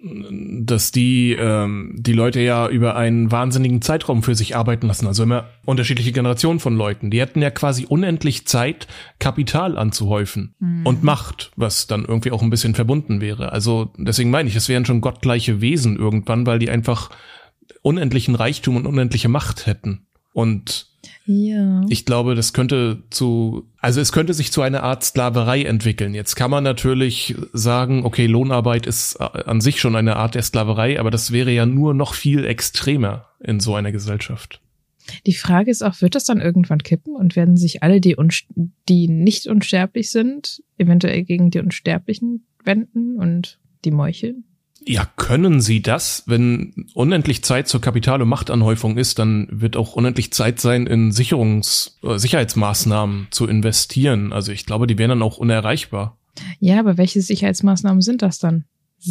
dass die ähm, die Leute ja über einen wahnsinnigen Zeitraum für sich arbeiten lassen, also immer unterschiedliche Generationen von Leuten. Die hätten ja quasi unendlich Zeit, Kapital anzuhäufen mhm. und Macht, was dann irgendwie auch ein bisschen verbunden wäre. Also deswegen meine ich, es wären schon gottgleiche Wesen irgendwann, weil die einfach unendlichen Reichtum und unendliche Macht hätten. Und ja. ich glaube, das könnte zu, also es könnte sich zu einer Art Sklaverei entwickeln. Jetzt kann man natürlich sagen, okay, Lohnarbeit ist an sich schon eine Art der Sklaverei, aber das wäre ja nur noch viel extremer in so einer Gesellschaft. Die Frage ist auch, wird das dann irgendwann kippen und werden sich alle, die, unst- die nicht unsterblich sind, eventuell gegen die Unsterblichen wenden und die meucheln? Ja, können sie das? Wenn unendlich Zeit zur Kapital- und Machtanhäufung ist, dann wird auch unendlich Zeit sein, in Sicherungs-, äh, Sicherheitsmaßnahmen zu investieren. Also ich glaube, die wären dann auch unerreichbar. Ja, aber welche Sicherheitsmaßnahmen sind das dann?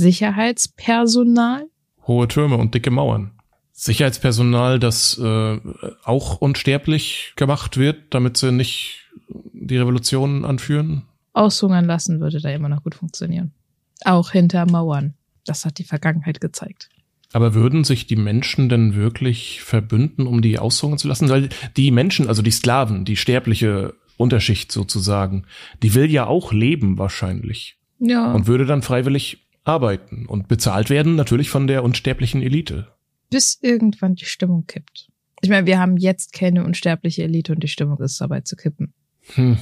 Sicherheitspersonal? Hohe Türme und dicke Mauern. Sicherheitspersonal, das äh, auch unsterblich gemacht wird, damit sie nicht die Revolution anführen? Aushungern lassen würde da immer noch gut funktionieren. Auch hinter Mauern. Das hat die Vergangenheit gezeigt. Aber würden sich die Menschen denn wirklich verbünden, um die aushungern zu lassen? Weil die Menschen, also die Sklaven, die sterbliche Unterschicht sozusagen, die will ja auch leben wahrscheinlich. Ja. Und würde dann freiwillig arbeiten und bezahlt werden, natürlich von der unsterblichen Elite. Bis irgendwann die Stimmung kippt. Ich meine, wir haben jetzt keine unsterbliche Elite und die Stimmung ist dabei zu kippen. Hm.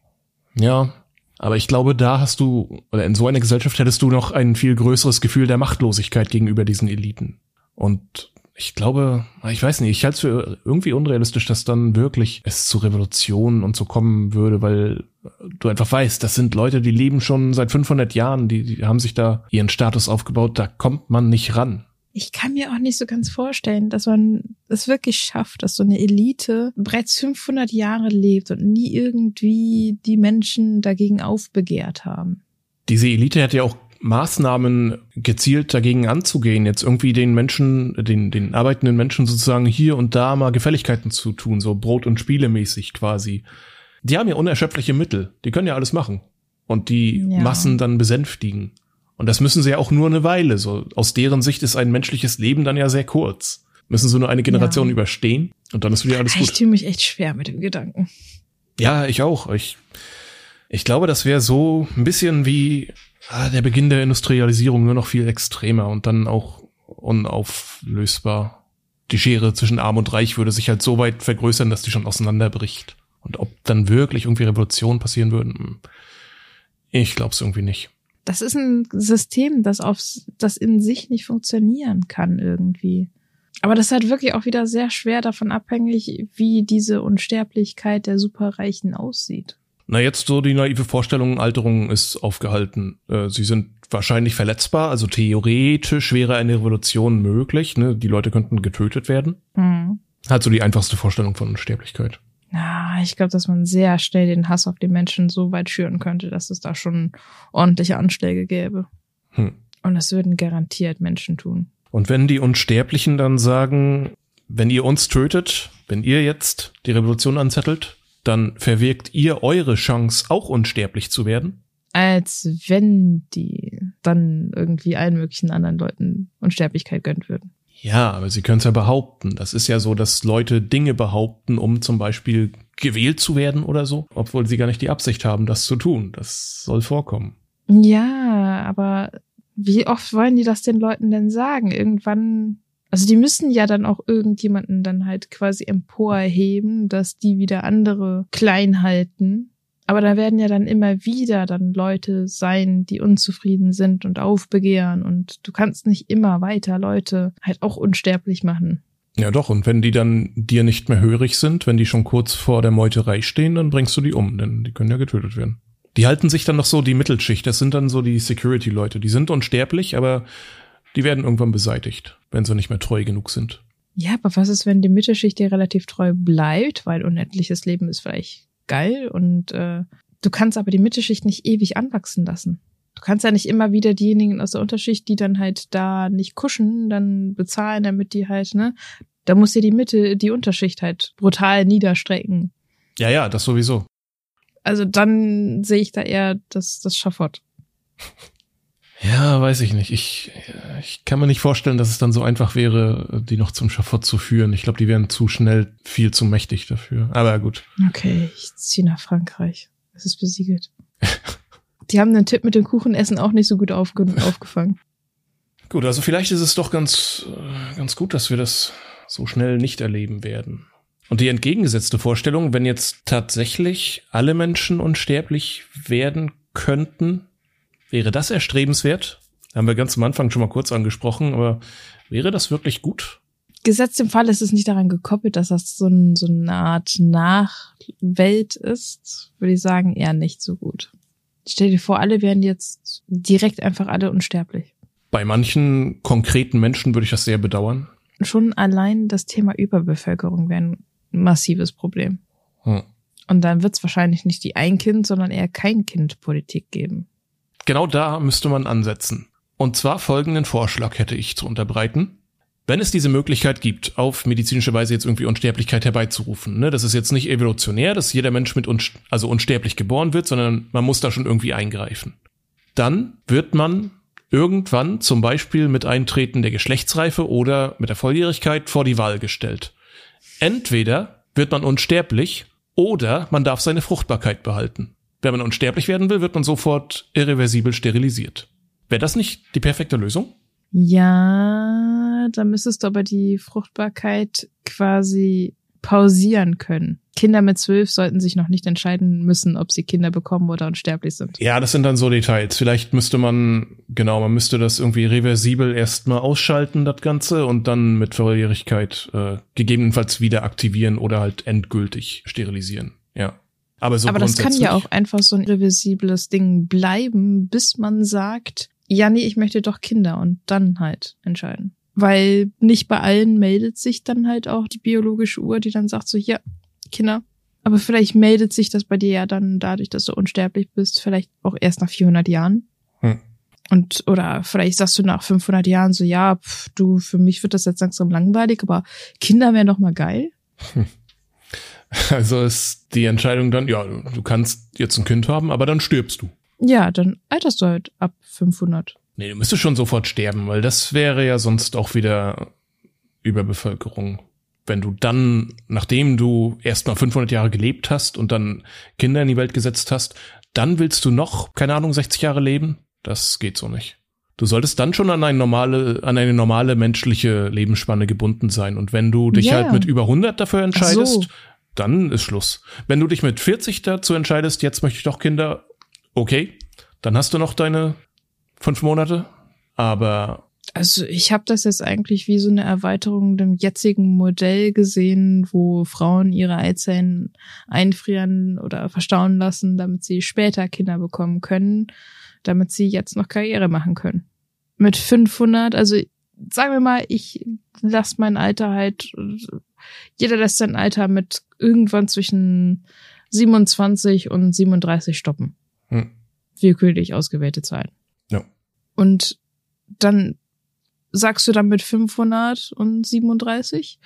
Ja. Aber ich glaube, da hast du, oder in so einer Gesellschaft hättest du noch ein viel größeres Gefühl der Machtlosigkeit gegenüber diesen Eliten. Und ich glaube, ich weiß nicht, ich halte es für irgendwie unrealistisch, dass dann wirklich es zu Revolutionen und so kommen würde, weil du einfach weißt, das sind Leute, die leben schon seit fünfhundert Jahren, die, die haben sich da ihren Status aufgebaut, da kommt man nicht ran. Ich kann mir auch nicht so ganz vorstellen, dass man es wirklich schafft, dass so eine Elite bereits fünfhundert Jahre lebt und nie irgendwie die Menschen dagegen aufbegehrt haben. Diese Elite hat ja auch Maßnahmen gezielt dagegen anzugehen, jetzt irgendwie den Menschen, den, den arbeitenden Menschen sozusagen hier und da mal Gefälligkeiten zu tun, so Brot- und Spiele-mäßig quasi. Die haben ja unerschöpfliche Mittel, die können ja alles machen und die ja. Massen dann besänftigen. Und das müssen sie ja auch nur eine Weile. So aus deren Sicht ist ein menschliches Leben dann ja sehr kurz. Müssen sie nur eine Generation ja. überstehen und dann ist wieder alles gut. Ich tue mich echt schwer mit dem Gedanken. Ja, ich auch. Ich, ich glaube, das wäre so ein bisschen wie ah, der Beginn der Industrialisierung, nur noch viel extremer und dann auch unauflösbar. Die Schere zwischen Arm und Reich würde sich halt so weit vergrößern, dass die schon auseinanderbricht. Und ob dann wirklich irgendwie Revolutionen passieren würden, ich glaube es irgendwie nicht. Das ist ein System, das auf, das in sich nicht funktionieren kann irgendwie. Aber das ist halt wirklich auch wieder sehr schwer davon abhängig, wie diese Unsterblichkeit der Superreichen aussieht. Na, jetzt so die naive Vorstellung, Alterung ist aufgehalten. Äh, sie sind wahrscheinlich verletzbar, also theoretisch wäre eine Revolution möglich, ne? Die Leute könnten getötet werden. Mhm. Halt so die einfachste Vorstellung von Unsterblichkeit. Ja, ich glaube, dass man sehr schnell den Hass auf die Menschen so weit schüren könnte, dass es da schon ordentliche Anschläge gäbe. Hm. Und das würden garantiert Menschen tun. Und wenn die Unsterblichen dann sagen, wenn ihr uns tötet, wenn ihr jetzt die Revolution anzettelt, dann verwirkt ihr eure Chance, auch unsterblich zu werden? Als wenn die dann irgendwie allen möglichen anderen Leuten Unsterblichkeit gönnt würden. Ja, aber sie können es ja behaupten. Das ist ja so, dass Leute Dinge behaupten, um zum Beispiel gewählt zu werden oder so, obwohl sie gar nicht die Absicht haben, das zu tun. Das soll vorkommen. Ja, aber wie oft wollen die das den Leuten denn sagen? Irgendwann, also die müssen ja dann auch irgendjemanden dann halt quasi emporheben, dass die wieder andere klein halten. Aber da werden ja dann immer wieder dann Leute sein, die unzufrieden sind und aufbegehren. Und du kannst nicht immer weiter Leute halt auch unsterblich machen. Ja doch, und wenn die dann dir nicht mehr hörig sind, wenn die schon kurz vor der Meuterei stehen, dann bringst du die um, denn die können ja getötet werden. Die halten sich dann noch so die Mittelschicht, das sind dann so die Security-Leute. Die sind unsterblich, aber die werden irgendwann beseitigt, wenn sie nicht mehr treu genug sind. Ja, aber was ist, wenn die Mittelschicht dir relativ treu bleibt, weil unendliches Leben ist vielleicht geil und äh, du kannst aber die Mittelschicht nicht ewig anwachsen lassen. Du kannst ja nicht immer wieder diejenigen aus der Unterschicht, die dann halt da nicht kuschen, dann bezahlen, damit die halt, ne, da muss dir die Mitte, die Unterschicht halt brutal niederstrecken. Ja, ja, das sowieso. Also dann sehe ich da eher das, das Schafott. Ja, weiß ich nicht. Ich, ich kann mir nicht vorstellen, dass es dann so einfach wäre, die noch zum Schafott zu führen. Ich glaube, die wären zu schnell viel zu mächtig dafür. Aber gut. Okay, ich ziehe nach Frankreich. Es ist besiegelt. Die haben den Tipp mit dem Kuchenessen auch nicht so gut aufge- aufgefangen. Gut, also vielleicht ist es doch ganz, ganz gut, dass wir das so schnell nicht erleben werden. Und die entgegengesetzte Vorstellung, wenn jetzt tatsächlich alle Menschen unsterblich werden könnten, wäre das erstrebenswert? Haben wir ganz am Anfang schon mal kurz angesprochen, aber wäre das wirklich gut? Gesetzt im Fall ist es nicht daran gekoppelt, dass das so, ein, so eine Art Nachwelt ist, würde ich sagen, eher nicht so gut. Stell dir vor, alle wären jetzt direkt einfach alle unsterblich. Bei manchen konkreten Menschen würde ich das sehr bedauern. Schon allein das Thema Überbevölkerung wäre ein massives Problem. Hm. Und dann wird es wahrscheinlich nicht die Ein-Kind, sondern eher Kein-Kind-Politik geben. Genau da müsste man ansetzen. Und zwar folgenden Vorschlag hätte ich zu unterbreiten. Wenn es diese Möglichkeit gibt, auf medizinische Weise jetzt irgendwie Unsterblichkeit herbeizurufen, ne, das ist jetzt nicht evolutionär, dass jeder Mensch mit unst- also unsterblich geboren wird, sondern man muss da schon irgendwie eingreifen. Dann wird man irgendwann zum Beispiel mit Eintreten der Geschlechtsreife oder mit der Volljährigkeit vor die Wahl gestellt. Entweder wird man unsterblich oder man darf seine Fruchtbarkeit behalten. Wenn man unsterblich werden will, wird man sofort irreversibel sterilisiert. Wäre das nicht die perfekte Lösung? Ja, da müsstest du aber die Fruchtbarkeit quasi pausieren können. Kinder mit zwölf sollten sich noch nicht entscheiden müssen, ob sie Kinder bekommen oder unsterblich sind. Ja, das sind dann so Details. Vielleicht müsste man, genau, man müsste das irgendwie reversibel erstmal ausschalten, das Ganze, und dann mit Volljährigkeit äh, gegebenenfalls wieder aktivieren oder halt endgültig sterilisieren. Ja. Aber so Aber das kann ja auch einfach so ein irreversibles Ding bleiben, bis man sagt, ja, nee, ich möchte doch Kinder, und dann halt entscheiden. Weil nicht bei allen meldet sich dann halt auch die biologische Uhr, die dann sagt so, ja, Kinder. Aber vielleicht meldet sich das bei dir ja dann dadurch, dass du unsterblich bist, vielleicht auch erst nach vierhundert Jahren. Hm. Und, oder vielleicht sagst du nach fünfhundert Jahren so, ja, pf, du, für mich wird das jetzt langsam langweilig, aber Kinder wären doch mal geil. Hm. Also ist die Entscheidung dann, ja, du kannst jetzt ein Kind haben, aber dann stirbst du. Ja, dann alterst du halt ab fünfhundert. Nee, du müsstest schon sofort sterben, weil das wäre ja sonst auch wieder Überbevölkerung. Wenn du dann, nachdem du erst mal fünfhundert Jahre gelebt hast und dann Kinder in die Welt gesetzt hast, dann willst du noch, keine Ahnung, sechzig Jahre leben? Das geht so nicht. Du solltest dann schon an eine normale, an eine normale menschliche Lebensspanne gebunden sein. Und wenn du dich Yeah. halt mit über hundert dafür entscheidest, so. dann ist Schluss. Wenn du dich mit vierzig dazu entscheidest, jetzt möchte ich doch Kinder, okay, dann hast du noch deine fünf Monate, aber Also ich habe das jetzt eigentlich wie so eine Erweiterung dem jetzigen Modell gesehen, wo Frauen ihre Eizellen einfrieren oder verstauen lassen, damit sie später Kinder bekommen können, damit sie jetzt noch Karriere machen können. Mit fünfhundert, also sagen wir mal, ich lasse mein Alter halt, jeder lässt sein Alter mit irgendwann zwischen siebenundzwanzig und siebenunddreißig stoppen. Hm. Willkürlich ausgewählte Zahlen. Ja. Und dann sagst du dann mit fünfhundert und siebenunddreißig,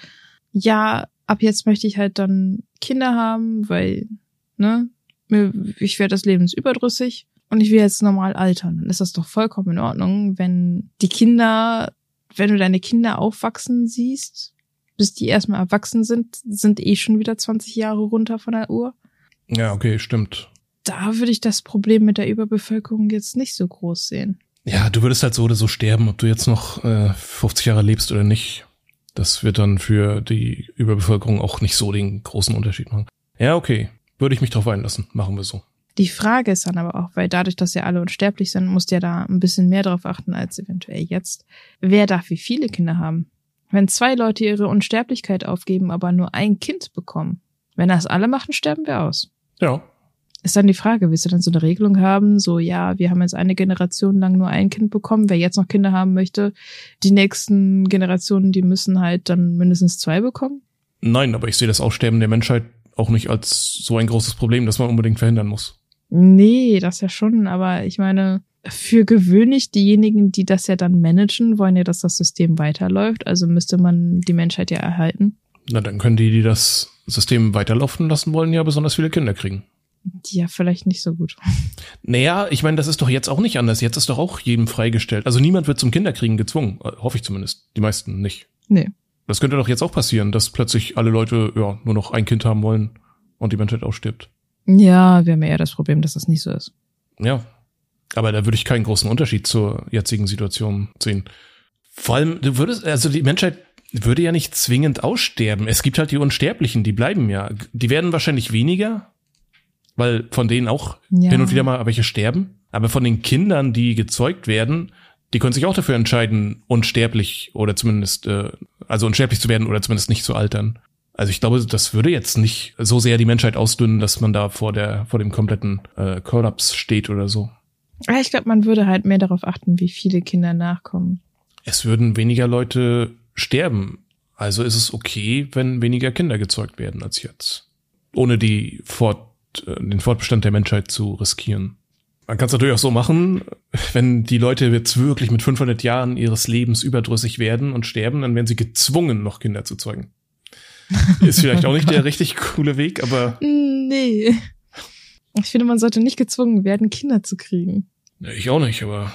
ja, ab jetzt möchte ich halt dann Kinder haben, weil, ne, mir, ich werde des Lebens überdrüssig und ich will jetzt normal altern. Dann ist das doch vollkommen in Ordnung, wenn die Kinder, wenn du deine Kinder aufwachsen siehst, bis die erstmal erwachsen sind, sind eh schon wieder zwanzig Jahre runter von der Uhr. Ja, okay, stimmt. Da würde ich das Problem mit der Überbevölkerung jetzt nicht so groß sehen. Ja, du würdest halt so oder so sterben, ob du jetzt noch äh, fünfzig Jahre lebst oder nicht. Das wird dann für die Überbevölkerung auch nicht so den großen Unterschied machen. Ja, okay. Würde ich mich drauf einlassen. Machen wir so. Die Frage ist dann aber auch, weil dadurch, dass ja alle unsterblich sind, musst du ja da ein bisschen mehr drauf achten als eventuell jetzt. Wer darf wie viele Kinder haben? Wenn zwei Leute ihre Unsterblichkeit aufgeben, aber nur ein Kind bekommen, wenn das alle machen, sterben wir aus. Ja. Ist dann die Frage, willst du dann so eine Regelung haben, so, ja, wir haben jetzt eine Generation lang nur ein Kind bekommen, wer jetzt noch Kinder haben möchte, die nächsten Generationen, die müssen halt dann mindestens zwei bekommen? Nein, aber ich sehe das Aussterben der Menschheit auch nicht als so ein großes Problem, das man unbedingt verhindern muss. Nee, das ja schon, aber ich meine, für gewöhnlich diejenigen, die das ja dann managen, wollen ja, dass das System weiterläuft, also müsste man die Menschheit ja erhalten. Na, dann können die, die das System weiterlaufen lassen wollen, ja besonders viele Kinder kriegen. Ja, vielleicht nicht so gut. Naja, ich meine, das ist doch jetzt auch nicht anders. Jetzt ist doch auch jedem freigestellt. Also niemand wird zum Kinderkriegen gezwungen. Hoffe ich zumindest. Die meisten nicht. Nee. Das könnte doch jetzt auch passieren, dass plötzlich alle Leute ja nur noch ein Kind haben wollen und die Menschheit ausstirbt. Ja, wir haben ja eher das Problem, dass das nicht so ist. Ja, aber da würde ich keinen großen Unterschied zur jetzigen Situation sehen. Vor allem, du würdest, also die Menschheit würde ja nicht zwingend aussterben. Es gibt halt die Unsterblichen, die bleiben ja. Die werden wahrscheinlich weniger, weil von denen auch ja. hin und wieder mal welche sterben. Aber von den Kindern, die gezeugt werden, die können sich auch dafür entscheiden, unsterblich oder zumindest, äh, also unsterblich zu werden oder zumindest nicht zu altern. Also ich glaube, das würde jetzt nicht so sehr die Menschheit ausdünnen, dass man da vor der vor dem kompletten äh, Kollaps steht oder so. Ich glaube, man würde halt mehr darauf achten, wie viele Kinder nachkommen. Es würden weniger Leute sterben. Also ist es okay, wenn weniger Kinder gezeugt werden als jetzt. Ohne die Fort, den Fortbestand der Menschheit zu riskieren. Man kann es natürlich auch so machen, wenn die Leute jetzt wirklich mit fünfhundert Jahren ihres Lebens überdrüssig werden und sterben, dann werden sie gezwungen, noch Kinder zu zeugen. Ist vielleicht auch nicht der richtig coole Weg, aber... Nee. Ich finde, man sollte nicht gezwungen werden, Kinder zu kriegen. Ich auch nicht, aber...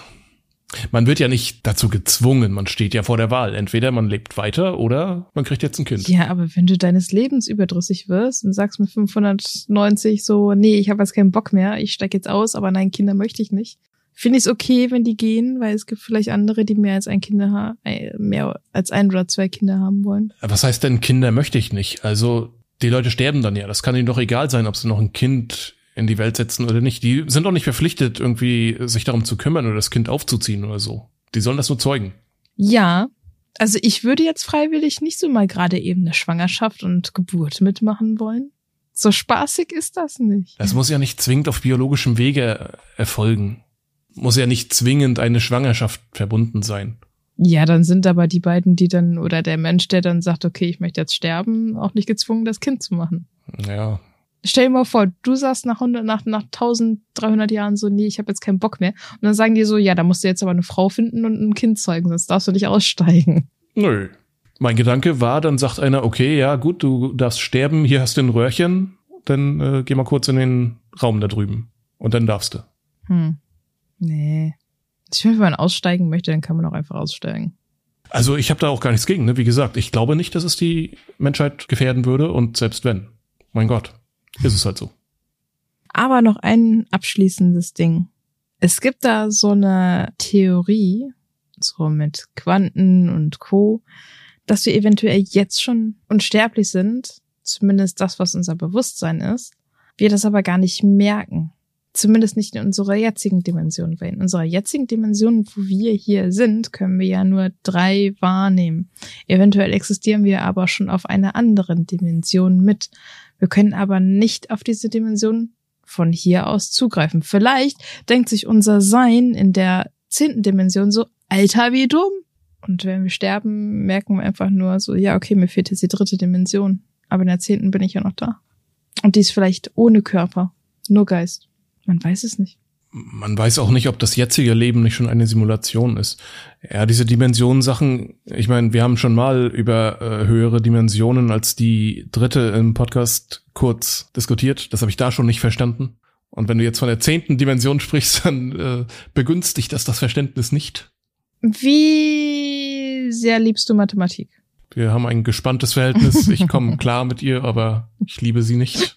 Man wird ja nicht dazu gezwungen, man steht ja vor der Wahl. Entweder man lebt weiter oder man kriegt jetzt ein Kind. Ja, aber wenn du deines Lebens überdrüssig wirst und sagst mit fünfhundertneunzig so, nee, ich habe jetzt keinen Bock mehr, ich steige jetzt aus, aber nein, Kinder möchte ich nicht. Finde ich es okay, wenn die gehen, weil es gibt vielleicht andere, die mehr als ein Kinder ha- mehr als ein oder zwei Kinder haben wollen. Was heißt denn, Kinder möchte ich nicht? Also die Leute sterben dann ja. Das kann ihnen doch egal sein, ob sie noch ein Kind in die Welt setzen oder nicht. Die sind doch nicht verpflichtet, irgendwie sich darum zu kümmern oder das Kind aufzuziehen oder so. Die sollen das nur zeugen. Ja, also ich würde jetzt freiwillig nicht so mal gerade eben eine Schwangerschaft und Geburt mitmachen wollen. So spaßig ist das nicht. Das muss ja nicht zwingend auf biologischem Wege erfolgen. Muss ja nicht zwingend eine Schwangerschaft verbunden sein. Ja, dann sind aber die beiden, die dann, oder der Mensch, der dann sagt, okay, ich möchte jetzt sterben, auch nicht gezwungen, das Kind zu machen. Ja. Stell dir mal vor, du sagst nach hundert, nach, nach dreizehnhundert Jahren so, nee, ich habe jetzt keinen Bock mehr. Und dann sagen die so, ja, da musst du jetzt aber eine Frau finden und ein Kind zeugen, sonst darfst du nicht aussteigen. Nö. Mein Gedanke war, dann sagt einer, okay, ja gut, du darfst sterben, hier hast du ein Röhrchen, dann äh, geh mal kurz in den Raum da drüben. Und dann darfst du. Hm. Nee. Ich finde, wenn man aussteigen möchte, dann kann man auch einfach aussteigen. Also ich habe da auch gar nichts gegen, ne? Wie gesagt, ich glaube nicht, dass es die Menschheit gefährden würde und selbst wenn. Mein Gott. Ist es halt so. Aber noch ein abschließendes Ding. Es gibt da so eine Theorie, so mit Quanten und Co., dass wir eventuell jetzt schon unsterblich sind, zumindest das, was unser Bewusstsein ist, wir das aber gar nicht merken. Zumindest nicht in unserer jetzigen Dimension, weil in unserer jetzigen Dimension, wo wir hier sind, können wir ja nur drei wahrnehmen. Eventuell existieren wir aber schon auf einer anderen Dimension mit. Wir können aber nicht auf diese Dimension von hier aus zugreifen. Vielleicht denkt sich unser Sein in der zehnten Dimension so, Alter, wie dumm. Und wenn wir sterben, merken wir einfach nur so, ja, okay, mir fehlt jetzt die dritte Dimension. Aber in der zehnten bin ich ja noch da. Und die ist vielleicht ohne Körper, nur Geist. Man weiß es nicht. Man weiß auch nicht, ob das jetzige Leben nicht schon eine Simulation ist. Ja, diese Dimensionen-Sachen, ich meine, wir haben schon mal über äh, höhere Dimensionen als die dritte im Podcast kurz diskutiert. Das habe ich da schon nicht verstanden. Und wenn du jetzt von der zehnten Dimension sprichst, dann äh, begünstigt das das Verständnis nicht. Wie sehr liebst du Mathematik? Wir haben ein gespanntes Verhältnis. Ich komme klar mit ihr, aber ich liebe sie nicht.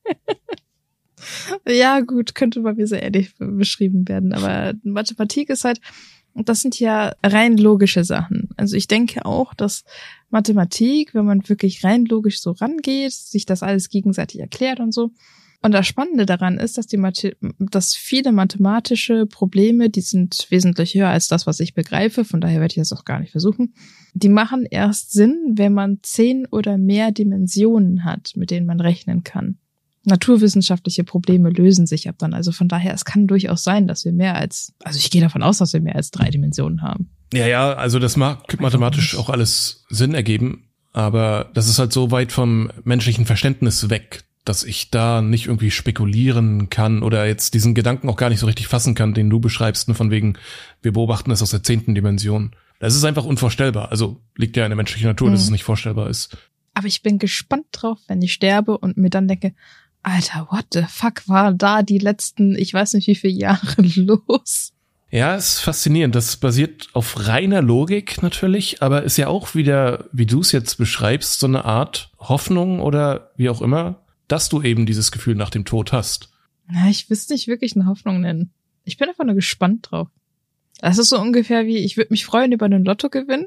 Ja, gut, könnte bei mir sehr ähnlich beschrieben werden. Aber Mathematik ist halt, das sind ja rein logische Sachen. Also ich denke auch, dass Mathematik, wenn man wirklich rein logisch so rangeht, sich das alles gegenseitig erklärt und so. Und das Spannende daran ist, dass die Mathe- dass viele mathematische Probleme, die sind wesentlich höher als das, was ich begreife, von daher werde ich das auch gar nicht versuchen, die machen erst Sinn, wenn man zehn oder mehr Dimensionen hat, mit denen man rechnen kann. Naturwissenschaftliche Probleme lösen sich ab dann. Also von daher, es kann durchaus sein, dass wir mehr als, also ich gehe davon aus, dass wir mehr als drei Dimensionen haben. Ja, ja, also das mag mathematisch auch alles Sinn ergeben, aber das ist halt so weit vom menschlichen Verständnis weg, dass ich da nicht irgendwie spekulieren kann oder jetzt diesen Gedanken auch gar nicht so richtig fassen kann, den du beschreibst, nur von wegen, wir beobachten das aus der zehnten Dimension. Das ist einfach unvorstellbar. Also liegt ja in der menschlichen Natur, mhm. dass es nicht vorstellbar ist. Aber ich bin gespannt drauf, wenn ich sterbe und mir dann denke, Alter, what the fuck war da die letzten, ich weiß nicht wie viele Jahre los? Ja, ist faszinierend. Das basiert auf reiner Logik natürlich, aber ist ja auch wieder, wie du es jetzt beschreibst, so eine Art Hoffnung oder wie auch immer, dass du eben dieses Gefühl nach dem Tod hast. Na, ich will es nicht wirklich eine Hoffnung nennen. Ich bin einfach nur gespannt drauf. Das ist so ungefähr wie, ich würde mich freuen über einen Lottogewinn,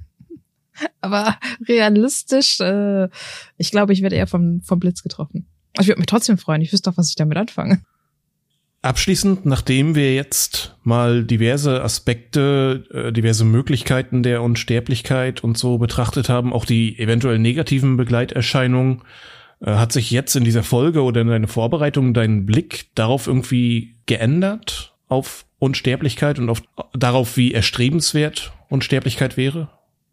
aber realistisch, äh, ich glaube, ich werde eher vom, vom Blitz getroffen. Ich würde mich trotzdem freuen. Ich wüsste doch, was ich damit anfange. Abschließend, nachdem wir jetzt mal diverse Aspekte, äh, diverse Möglichkeiten der Unsterblichkeit und so betrachtet haben, auch die eventuell negativen Begleiterscheinungen, äh, hat sich jetzt in dieser Folge oder in deiner Vorbereitung dein Blick darauf irgendwie geändert, auf Unsterblichkeit und auf darauf, wie erstrebenswert Unsterblichkeit wäre?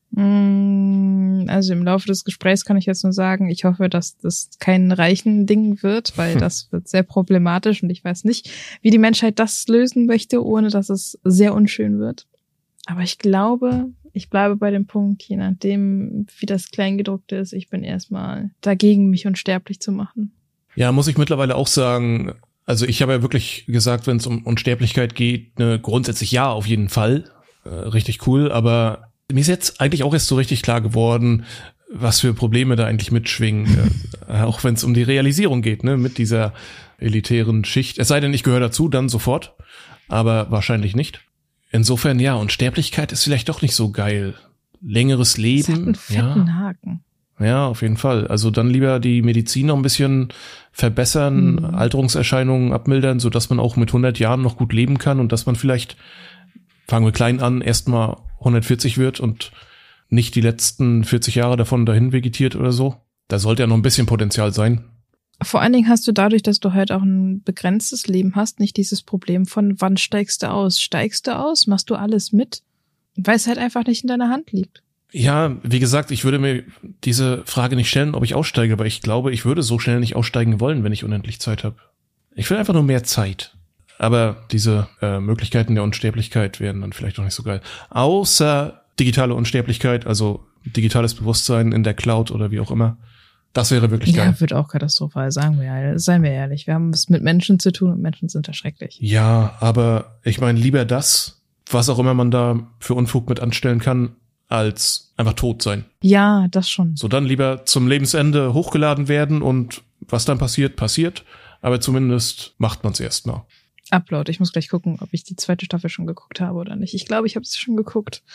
Also im Laufe des Gesprächs kann ich jetzt nur sagen, ich hoffe, dass das kein reichen Ding wird, weil das wird sehr problematisch und ich weiß nicht, wie die Menschheit das lösen möchte, ohne dass es sehr unschön wird. Aber ich glaube, ich bleibe bei dem Punkt, je nachdem, wie das Kleingedruckte ist, ich bin erstmal dagegen, mich unsterblich zu machen. Ja, muss ich mittlerweile auch sagen, also ich habe ja wirklich gesagt, wenn es um Unsterblichkeit geht, ne, grundsätzlich ja, auf jeden Fall. Äh, richtig cool, aber mir ist jetzt eigentlich auch erst so richtig klar geworden, was für Probleme da eigentlich mitschwingen, äh, auch wenn es um die Realisierung geht, ne, mit dieser elitären Schicht. Es sei denn, ich gehöre dazu, dann sofort, aber wahrscheinlich nicht. Insofern, ja, Unsterblichkeit ist vielleicht doch nicht so geil. Längeres Leben. Das hat einen fetten ja. Haken. Ja, auf jeden Fall. Also dann lieber die Medizin noch ein bisschen verbessern, mhm. Alterungserscheinungen abmildern, sodass man auch mit hundert Jahren noch gut leben kann und dass man vielleicht, fangen wir klein an, erstmal hundertvierzig wird und nicht die letzten vierzig Jahre davon dahin vegetiert oder so. Da sollte ja noch ein bisschen Potenzial sein. Vor allen Dingen hast du dadurch, dass du halt auch ein begrenztes Leben hast, nicht dieses Problem von, wann steigst du aus? Steigst du aus? Machst du alles mit? Weil es halt einfach nicht in deiner Hand liegt. Ja, wie gesagt, ich würde mir diese Frage nicht stellen, ob ich aussteige, weil ich glaube, ich würde so schnell nicht aussteigen wollen, wenn ich unendlich Zeit habe. Ich will einfach nur mehr Zeit. Aber diese äh, Möglichkeiten der Unsterblichkeit wären dann vielleicht auch nicht so geil. Außer digitale Unsterblichkeit, also digitales Bewusstsein in der Cloud oder wie auch immer. Das wäre wirklich geil. Ja, wird auch katastrophal, sagen wir ja. Seien wir ehrlich, wir haben es mit Menschen zu tun und Menschen sind erschrecklich. Ja, aber ich meine lieber das, was auch immer man da für Unfug mit anstellen kann, als einfach tot sein. Ja, das schon. So dann lieber zum Lebensende hochgeladen werden und was dann passiert, passiert. Aber zumindest macht man es erstmal. Upload. Ich muss gleich gucken, ob ich die zweite Staffel schon geguckt habe oder nicht. Ich glaube, ich habe sie schon geguckt.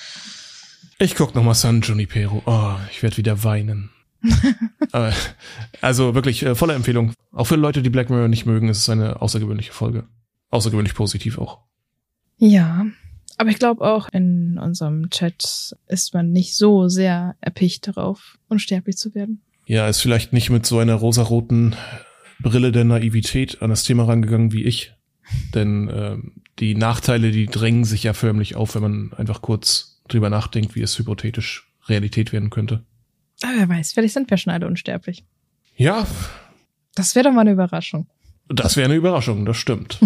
Ich guck noch mal San Junipero. Oh, ich werde wieder weinen. Aber, also wirklich äh, voller Empfehlung. Auch für Leute, die Black Mirror nicht mögen, ist es eine außergewöhnliche Folge. Außergewöhnlich positiv auch. Ja, aber ich glaube auch, in unserem Chat ist man nicht so sehr erpicht darauf, unsterblich zu werden. Ja, ist vielleicht nicht mit so einer rosaroten Brille der Naivität an das Thema rangegangen wie ich. Denn äh, die Nachteile, die drängen sich ja förmlich auf, wenn man einfach kurz drüber nachdenkt, wie es hypothetisch Realität werden könnte. Aber wer weiß, vielleicht sind wir schon alle unsterblich. Ja. Das wäre doch mal eine Überraschung. Das wäre eine Überraschung, das stimmt.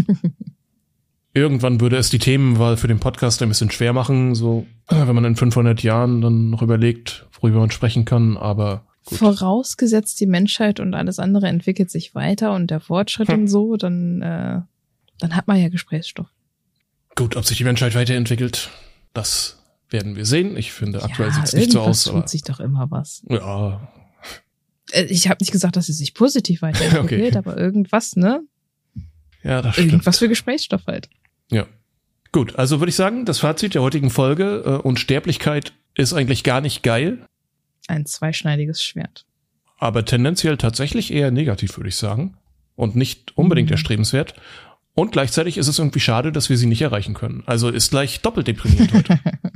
Irgendwann würde es die Themenwahl für den Podcast ein bisschen schwer machen, so wenn man in fünfhundert Jahren dann noch überlegt, worüber man sprechen kann, aber gut. Vorausgesetzt, die Menschheit und alles andere entwickelt sich weiter und der Fortschritt hm. und so, dann äh, dann hat man ja Gesprächsstoff. Gut, ob sich die Menschheit weiterentwickelt, das werden wir sehen. Ich finde, ja, aktuell sieht es nicht so aus. Tut aber sich doch immer was. Ja. Ich habe nicht gesagt, dass sie sich positiv weiterentwickelt, okay. Aber irgendwas, ne? Ja, das stimmt. Irgendwas für Gesprächsstoff halt. Ja. Gut, also würde ich sagen, das Fazit der heutigen Folge, äh, Unsterblichkeit ist eigentlich gar nicht geil. Ein zweischneidiges Schwert. Aber tendenziell tatsächlich eher negativ, würde ich sagen. Und nicht unbedingt mhm. erstrebenswert. Und gleichzeitig ist es irgendwie schade, dass wir sie nicht erreichen können. Also ist gleich doppelt deprimierend heute.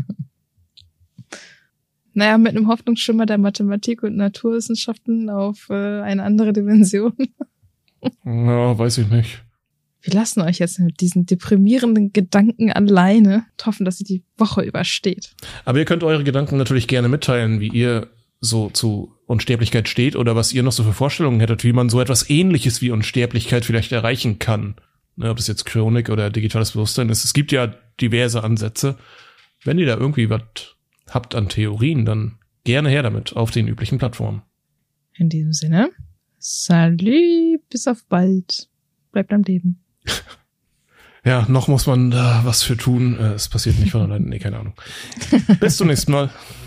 Naja, mit einem Hoffnungsschimmer der Mathematik und Naturwissenschaften auf äh, eine andere Dimension. Ja, weiß ich nicht. Wir lassen euch jetzt mit diesen deprimierenden Gedanken alleine und hoffen, dass ihr die Woche übersteht. Aber ihr könnt eure Gedanken natürlich gerne mitteilen, wie ihr so zu Unsterblichkeit steht oder was ihr noch so für Vorstellungen hättet, wie man so etwas Ähnliches wie Unsterblichkeit vielleicht erreichen kann. Ne, ob das jetzt Chronik oder digitales Bewusstsein ist. Es gibt ja diverse Ansätze. Wenn ihr da irgendwie was habt an Theorien, dann gerne her damit auf den üblichen Plattformen. In diesem Sinne, salut! bis auf bald. Bleibt am Leben. Ja, noch muss man da was für tun. Es passiert nicht von alleine. Nee, keine Ahnung. Bis zum nächsten Mal.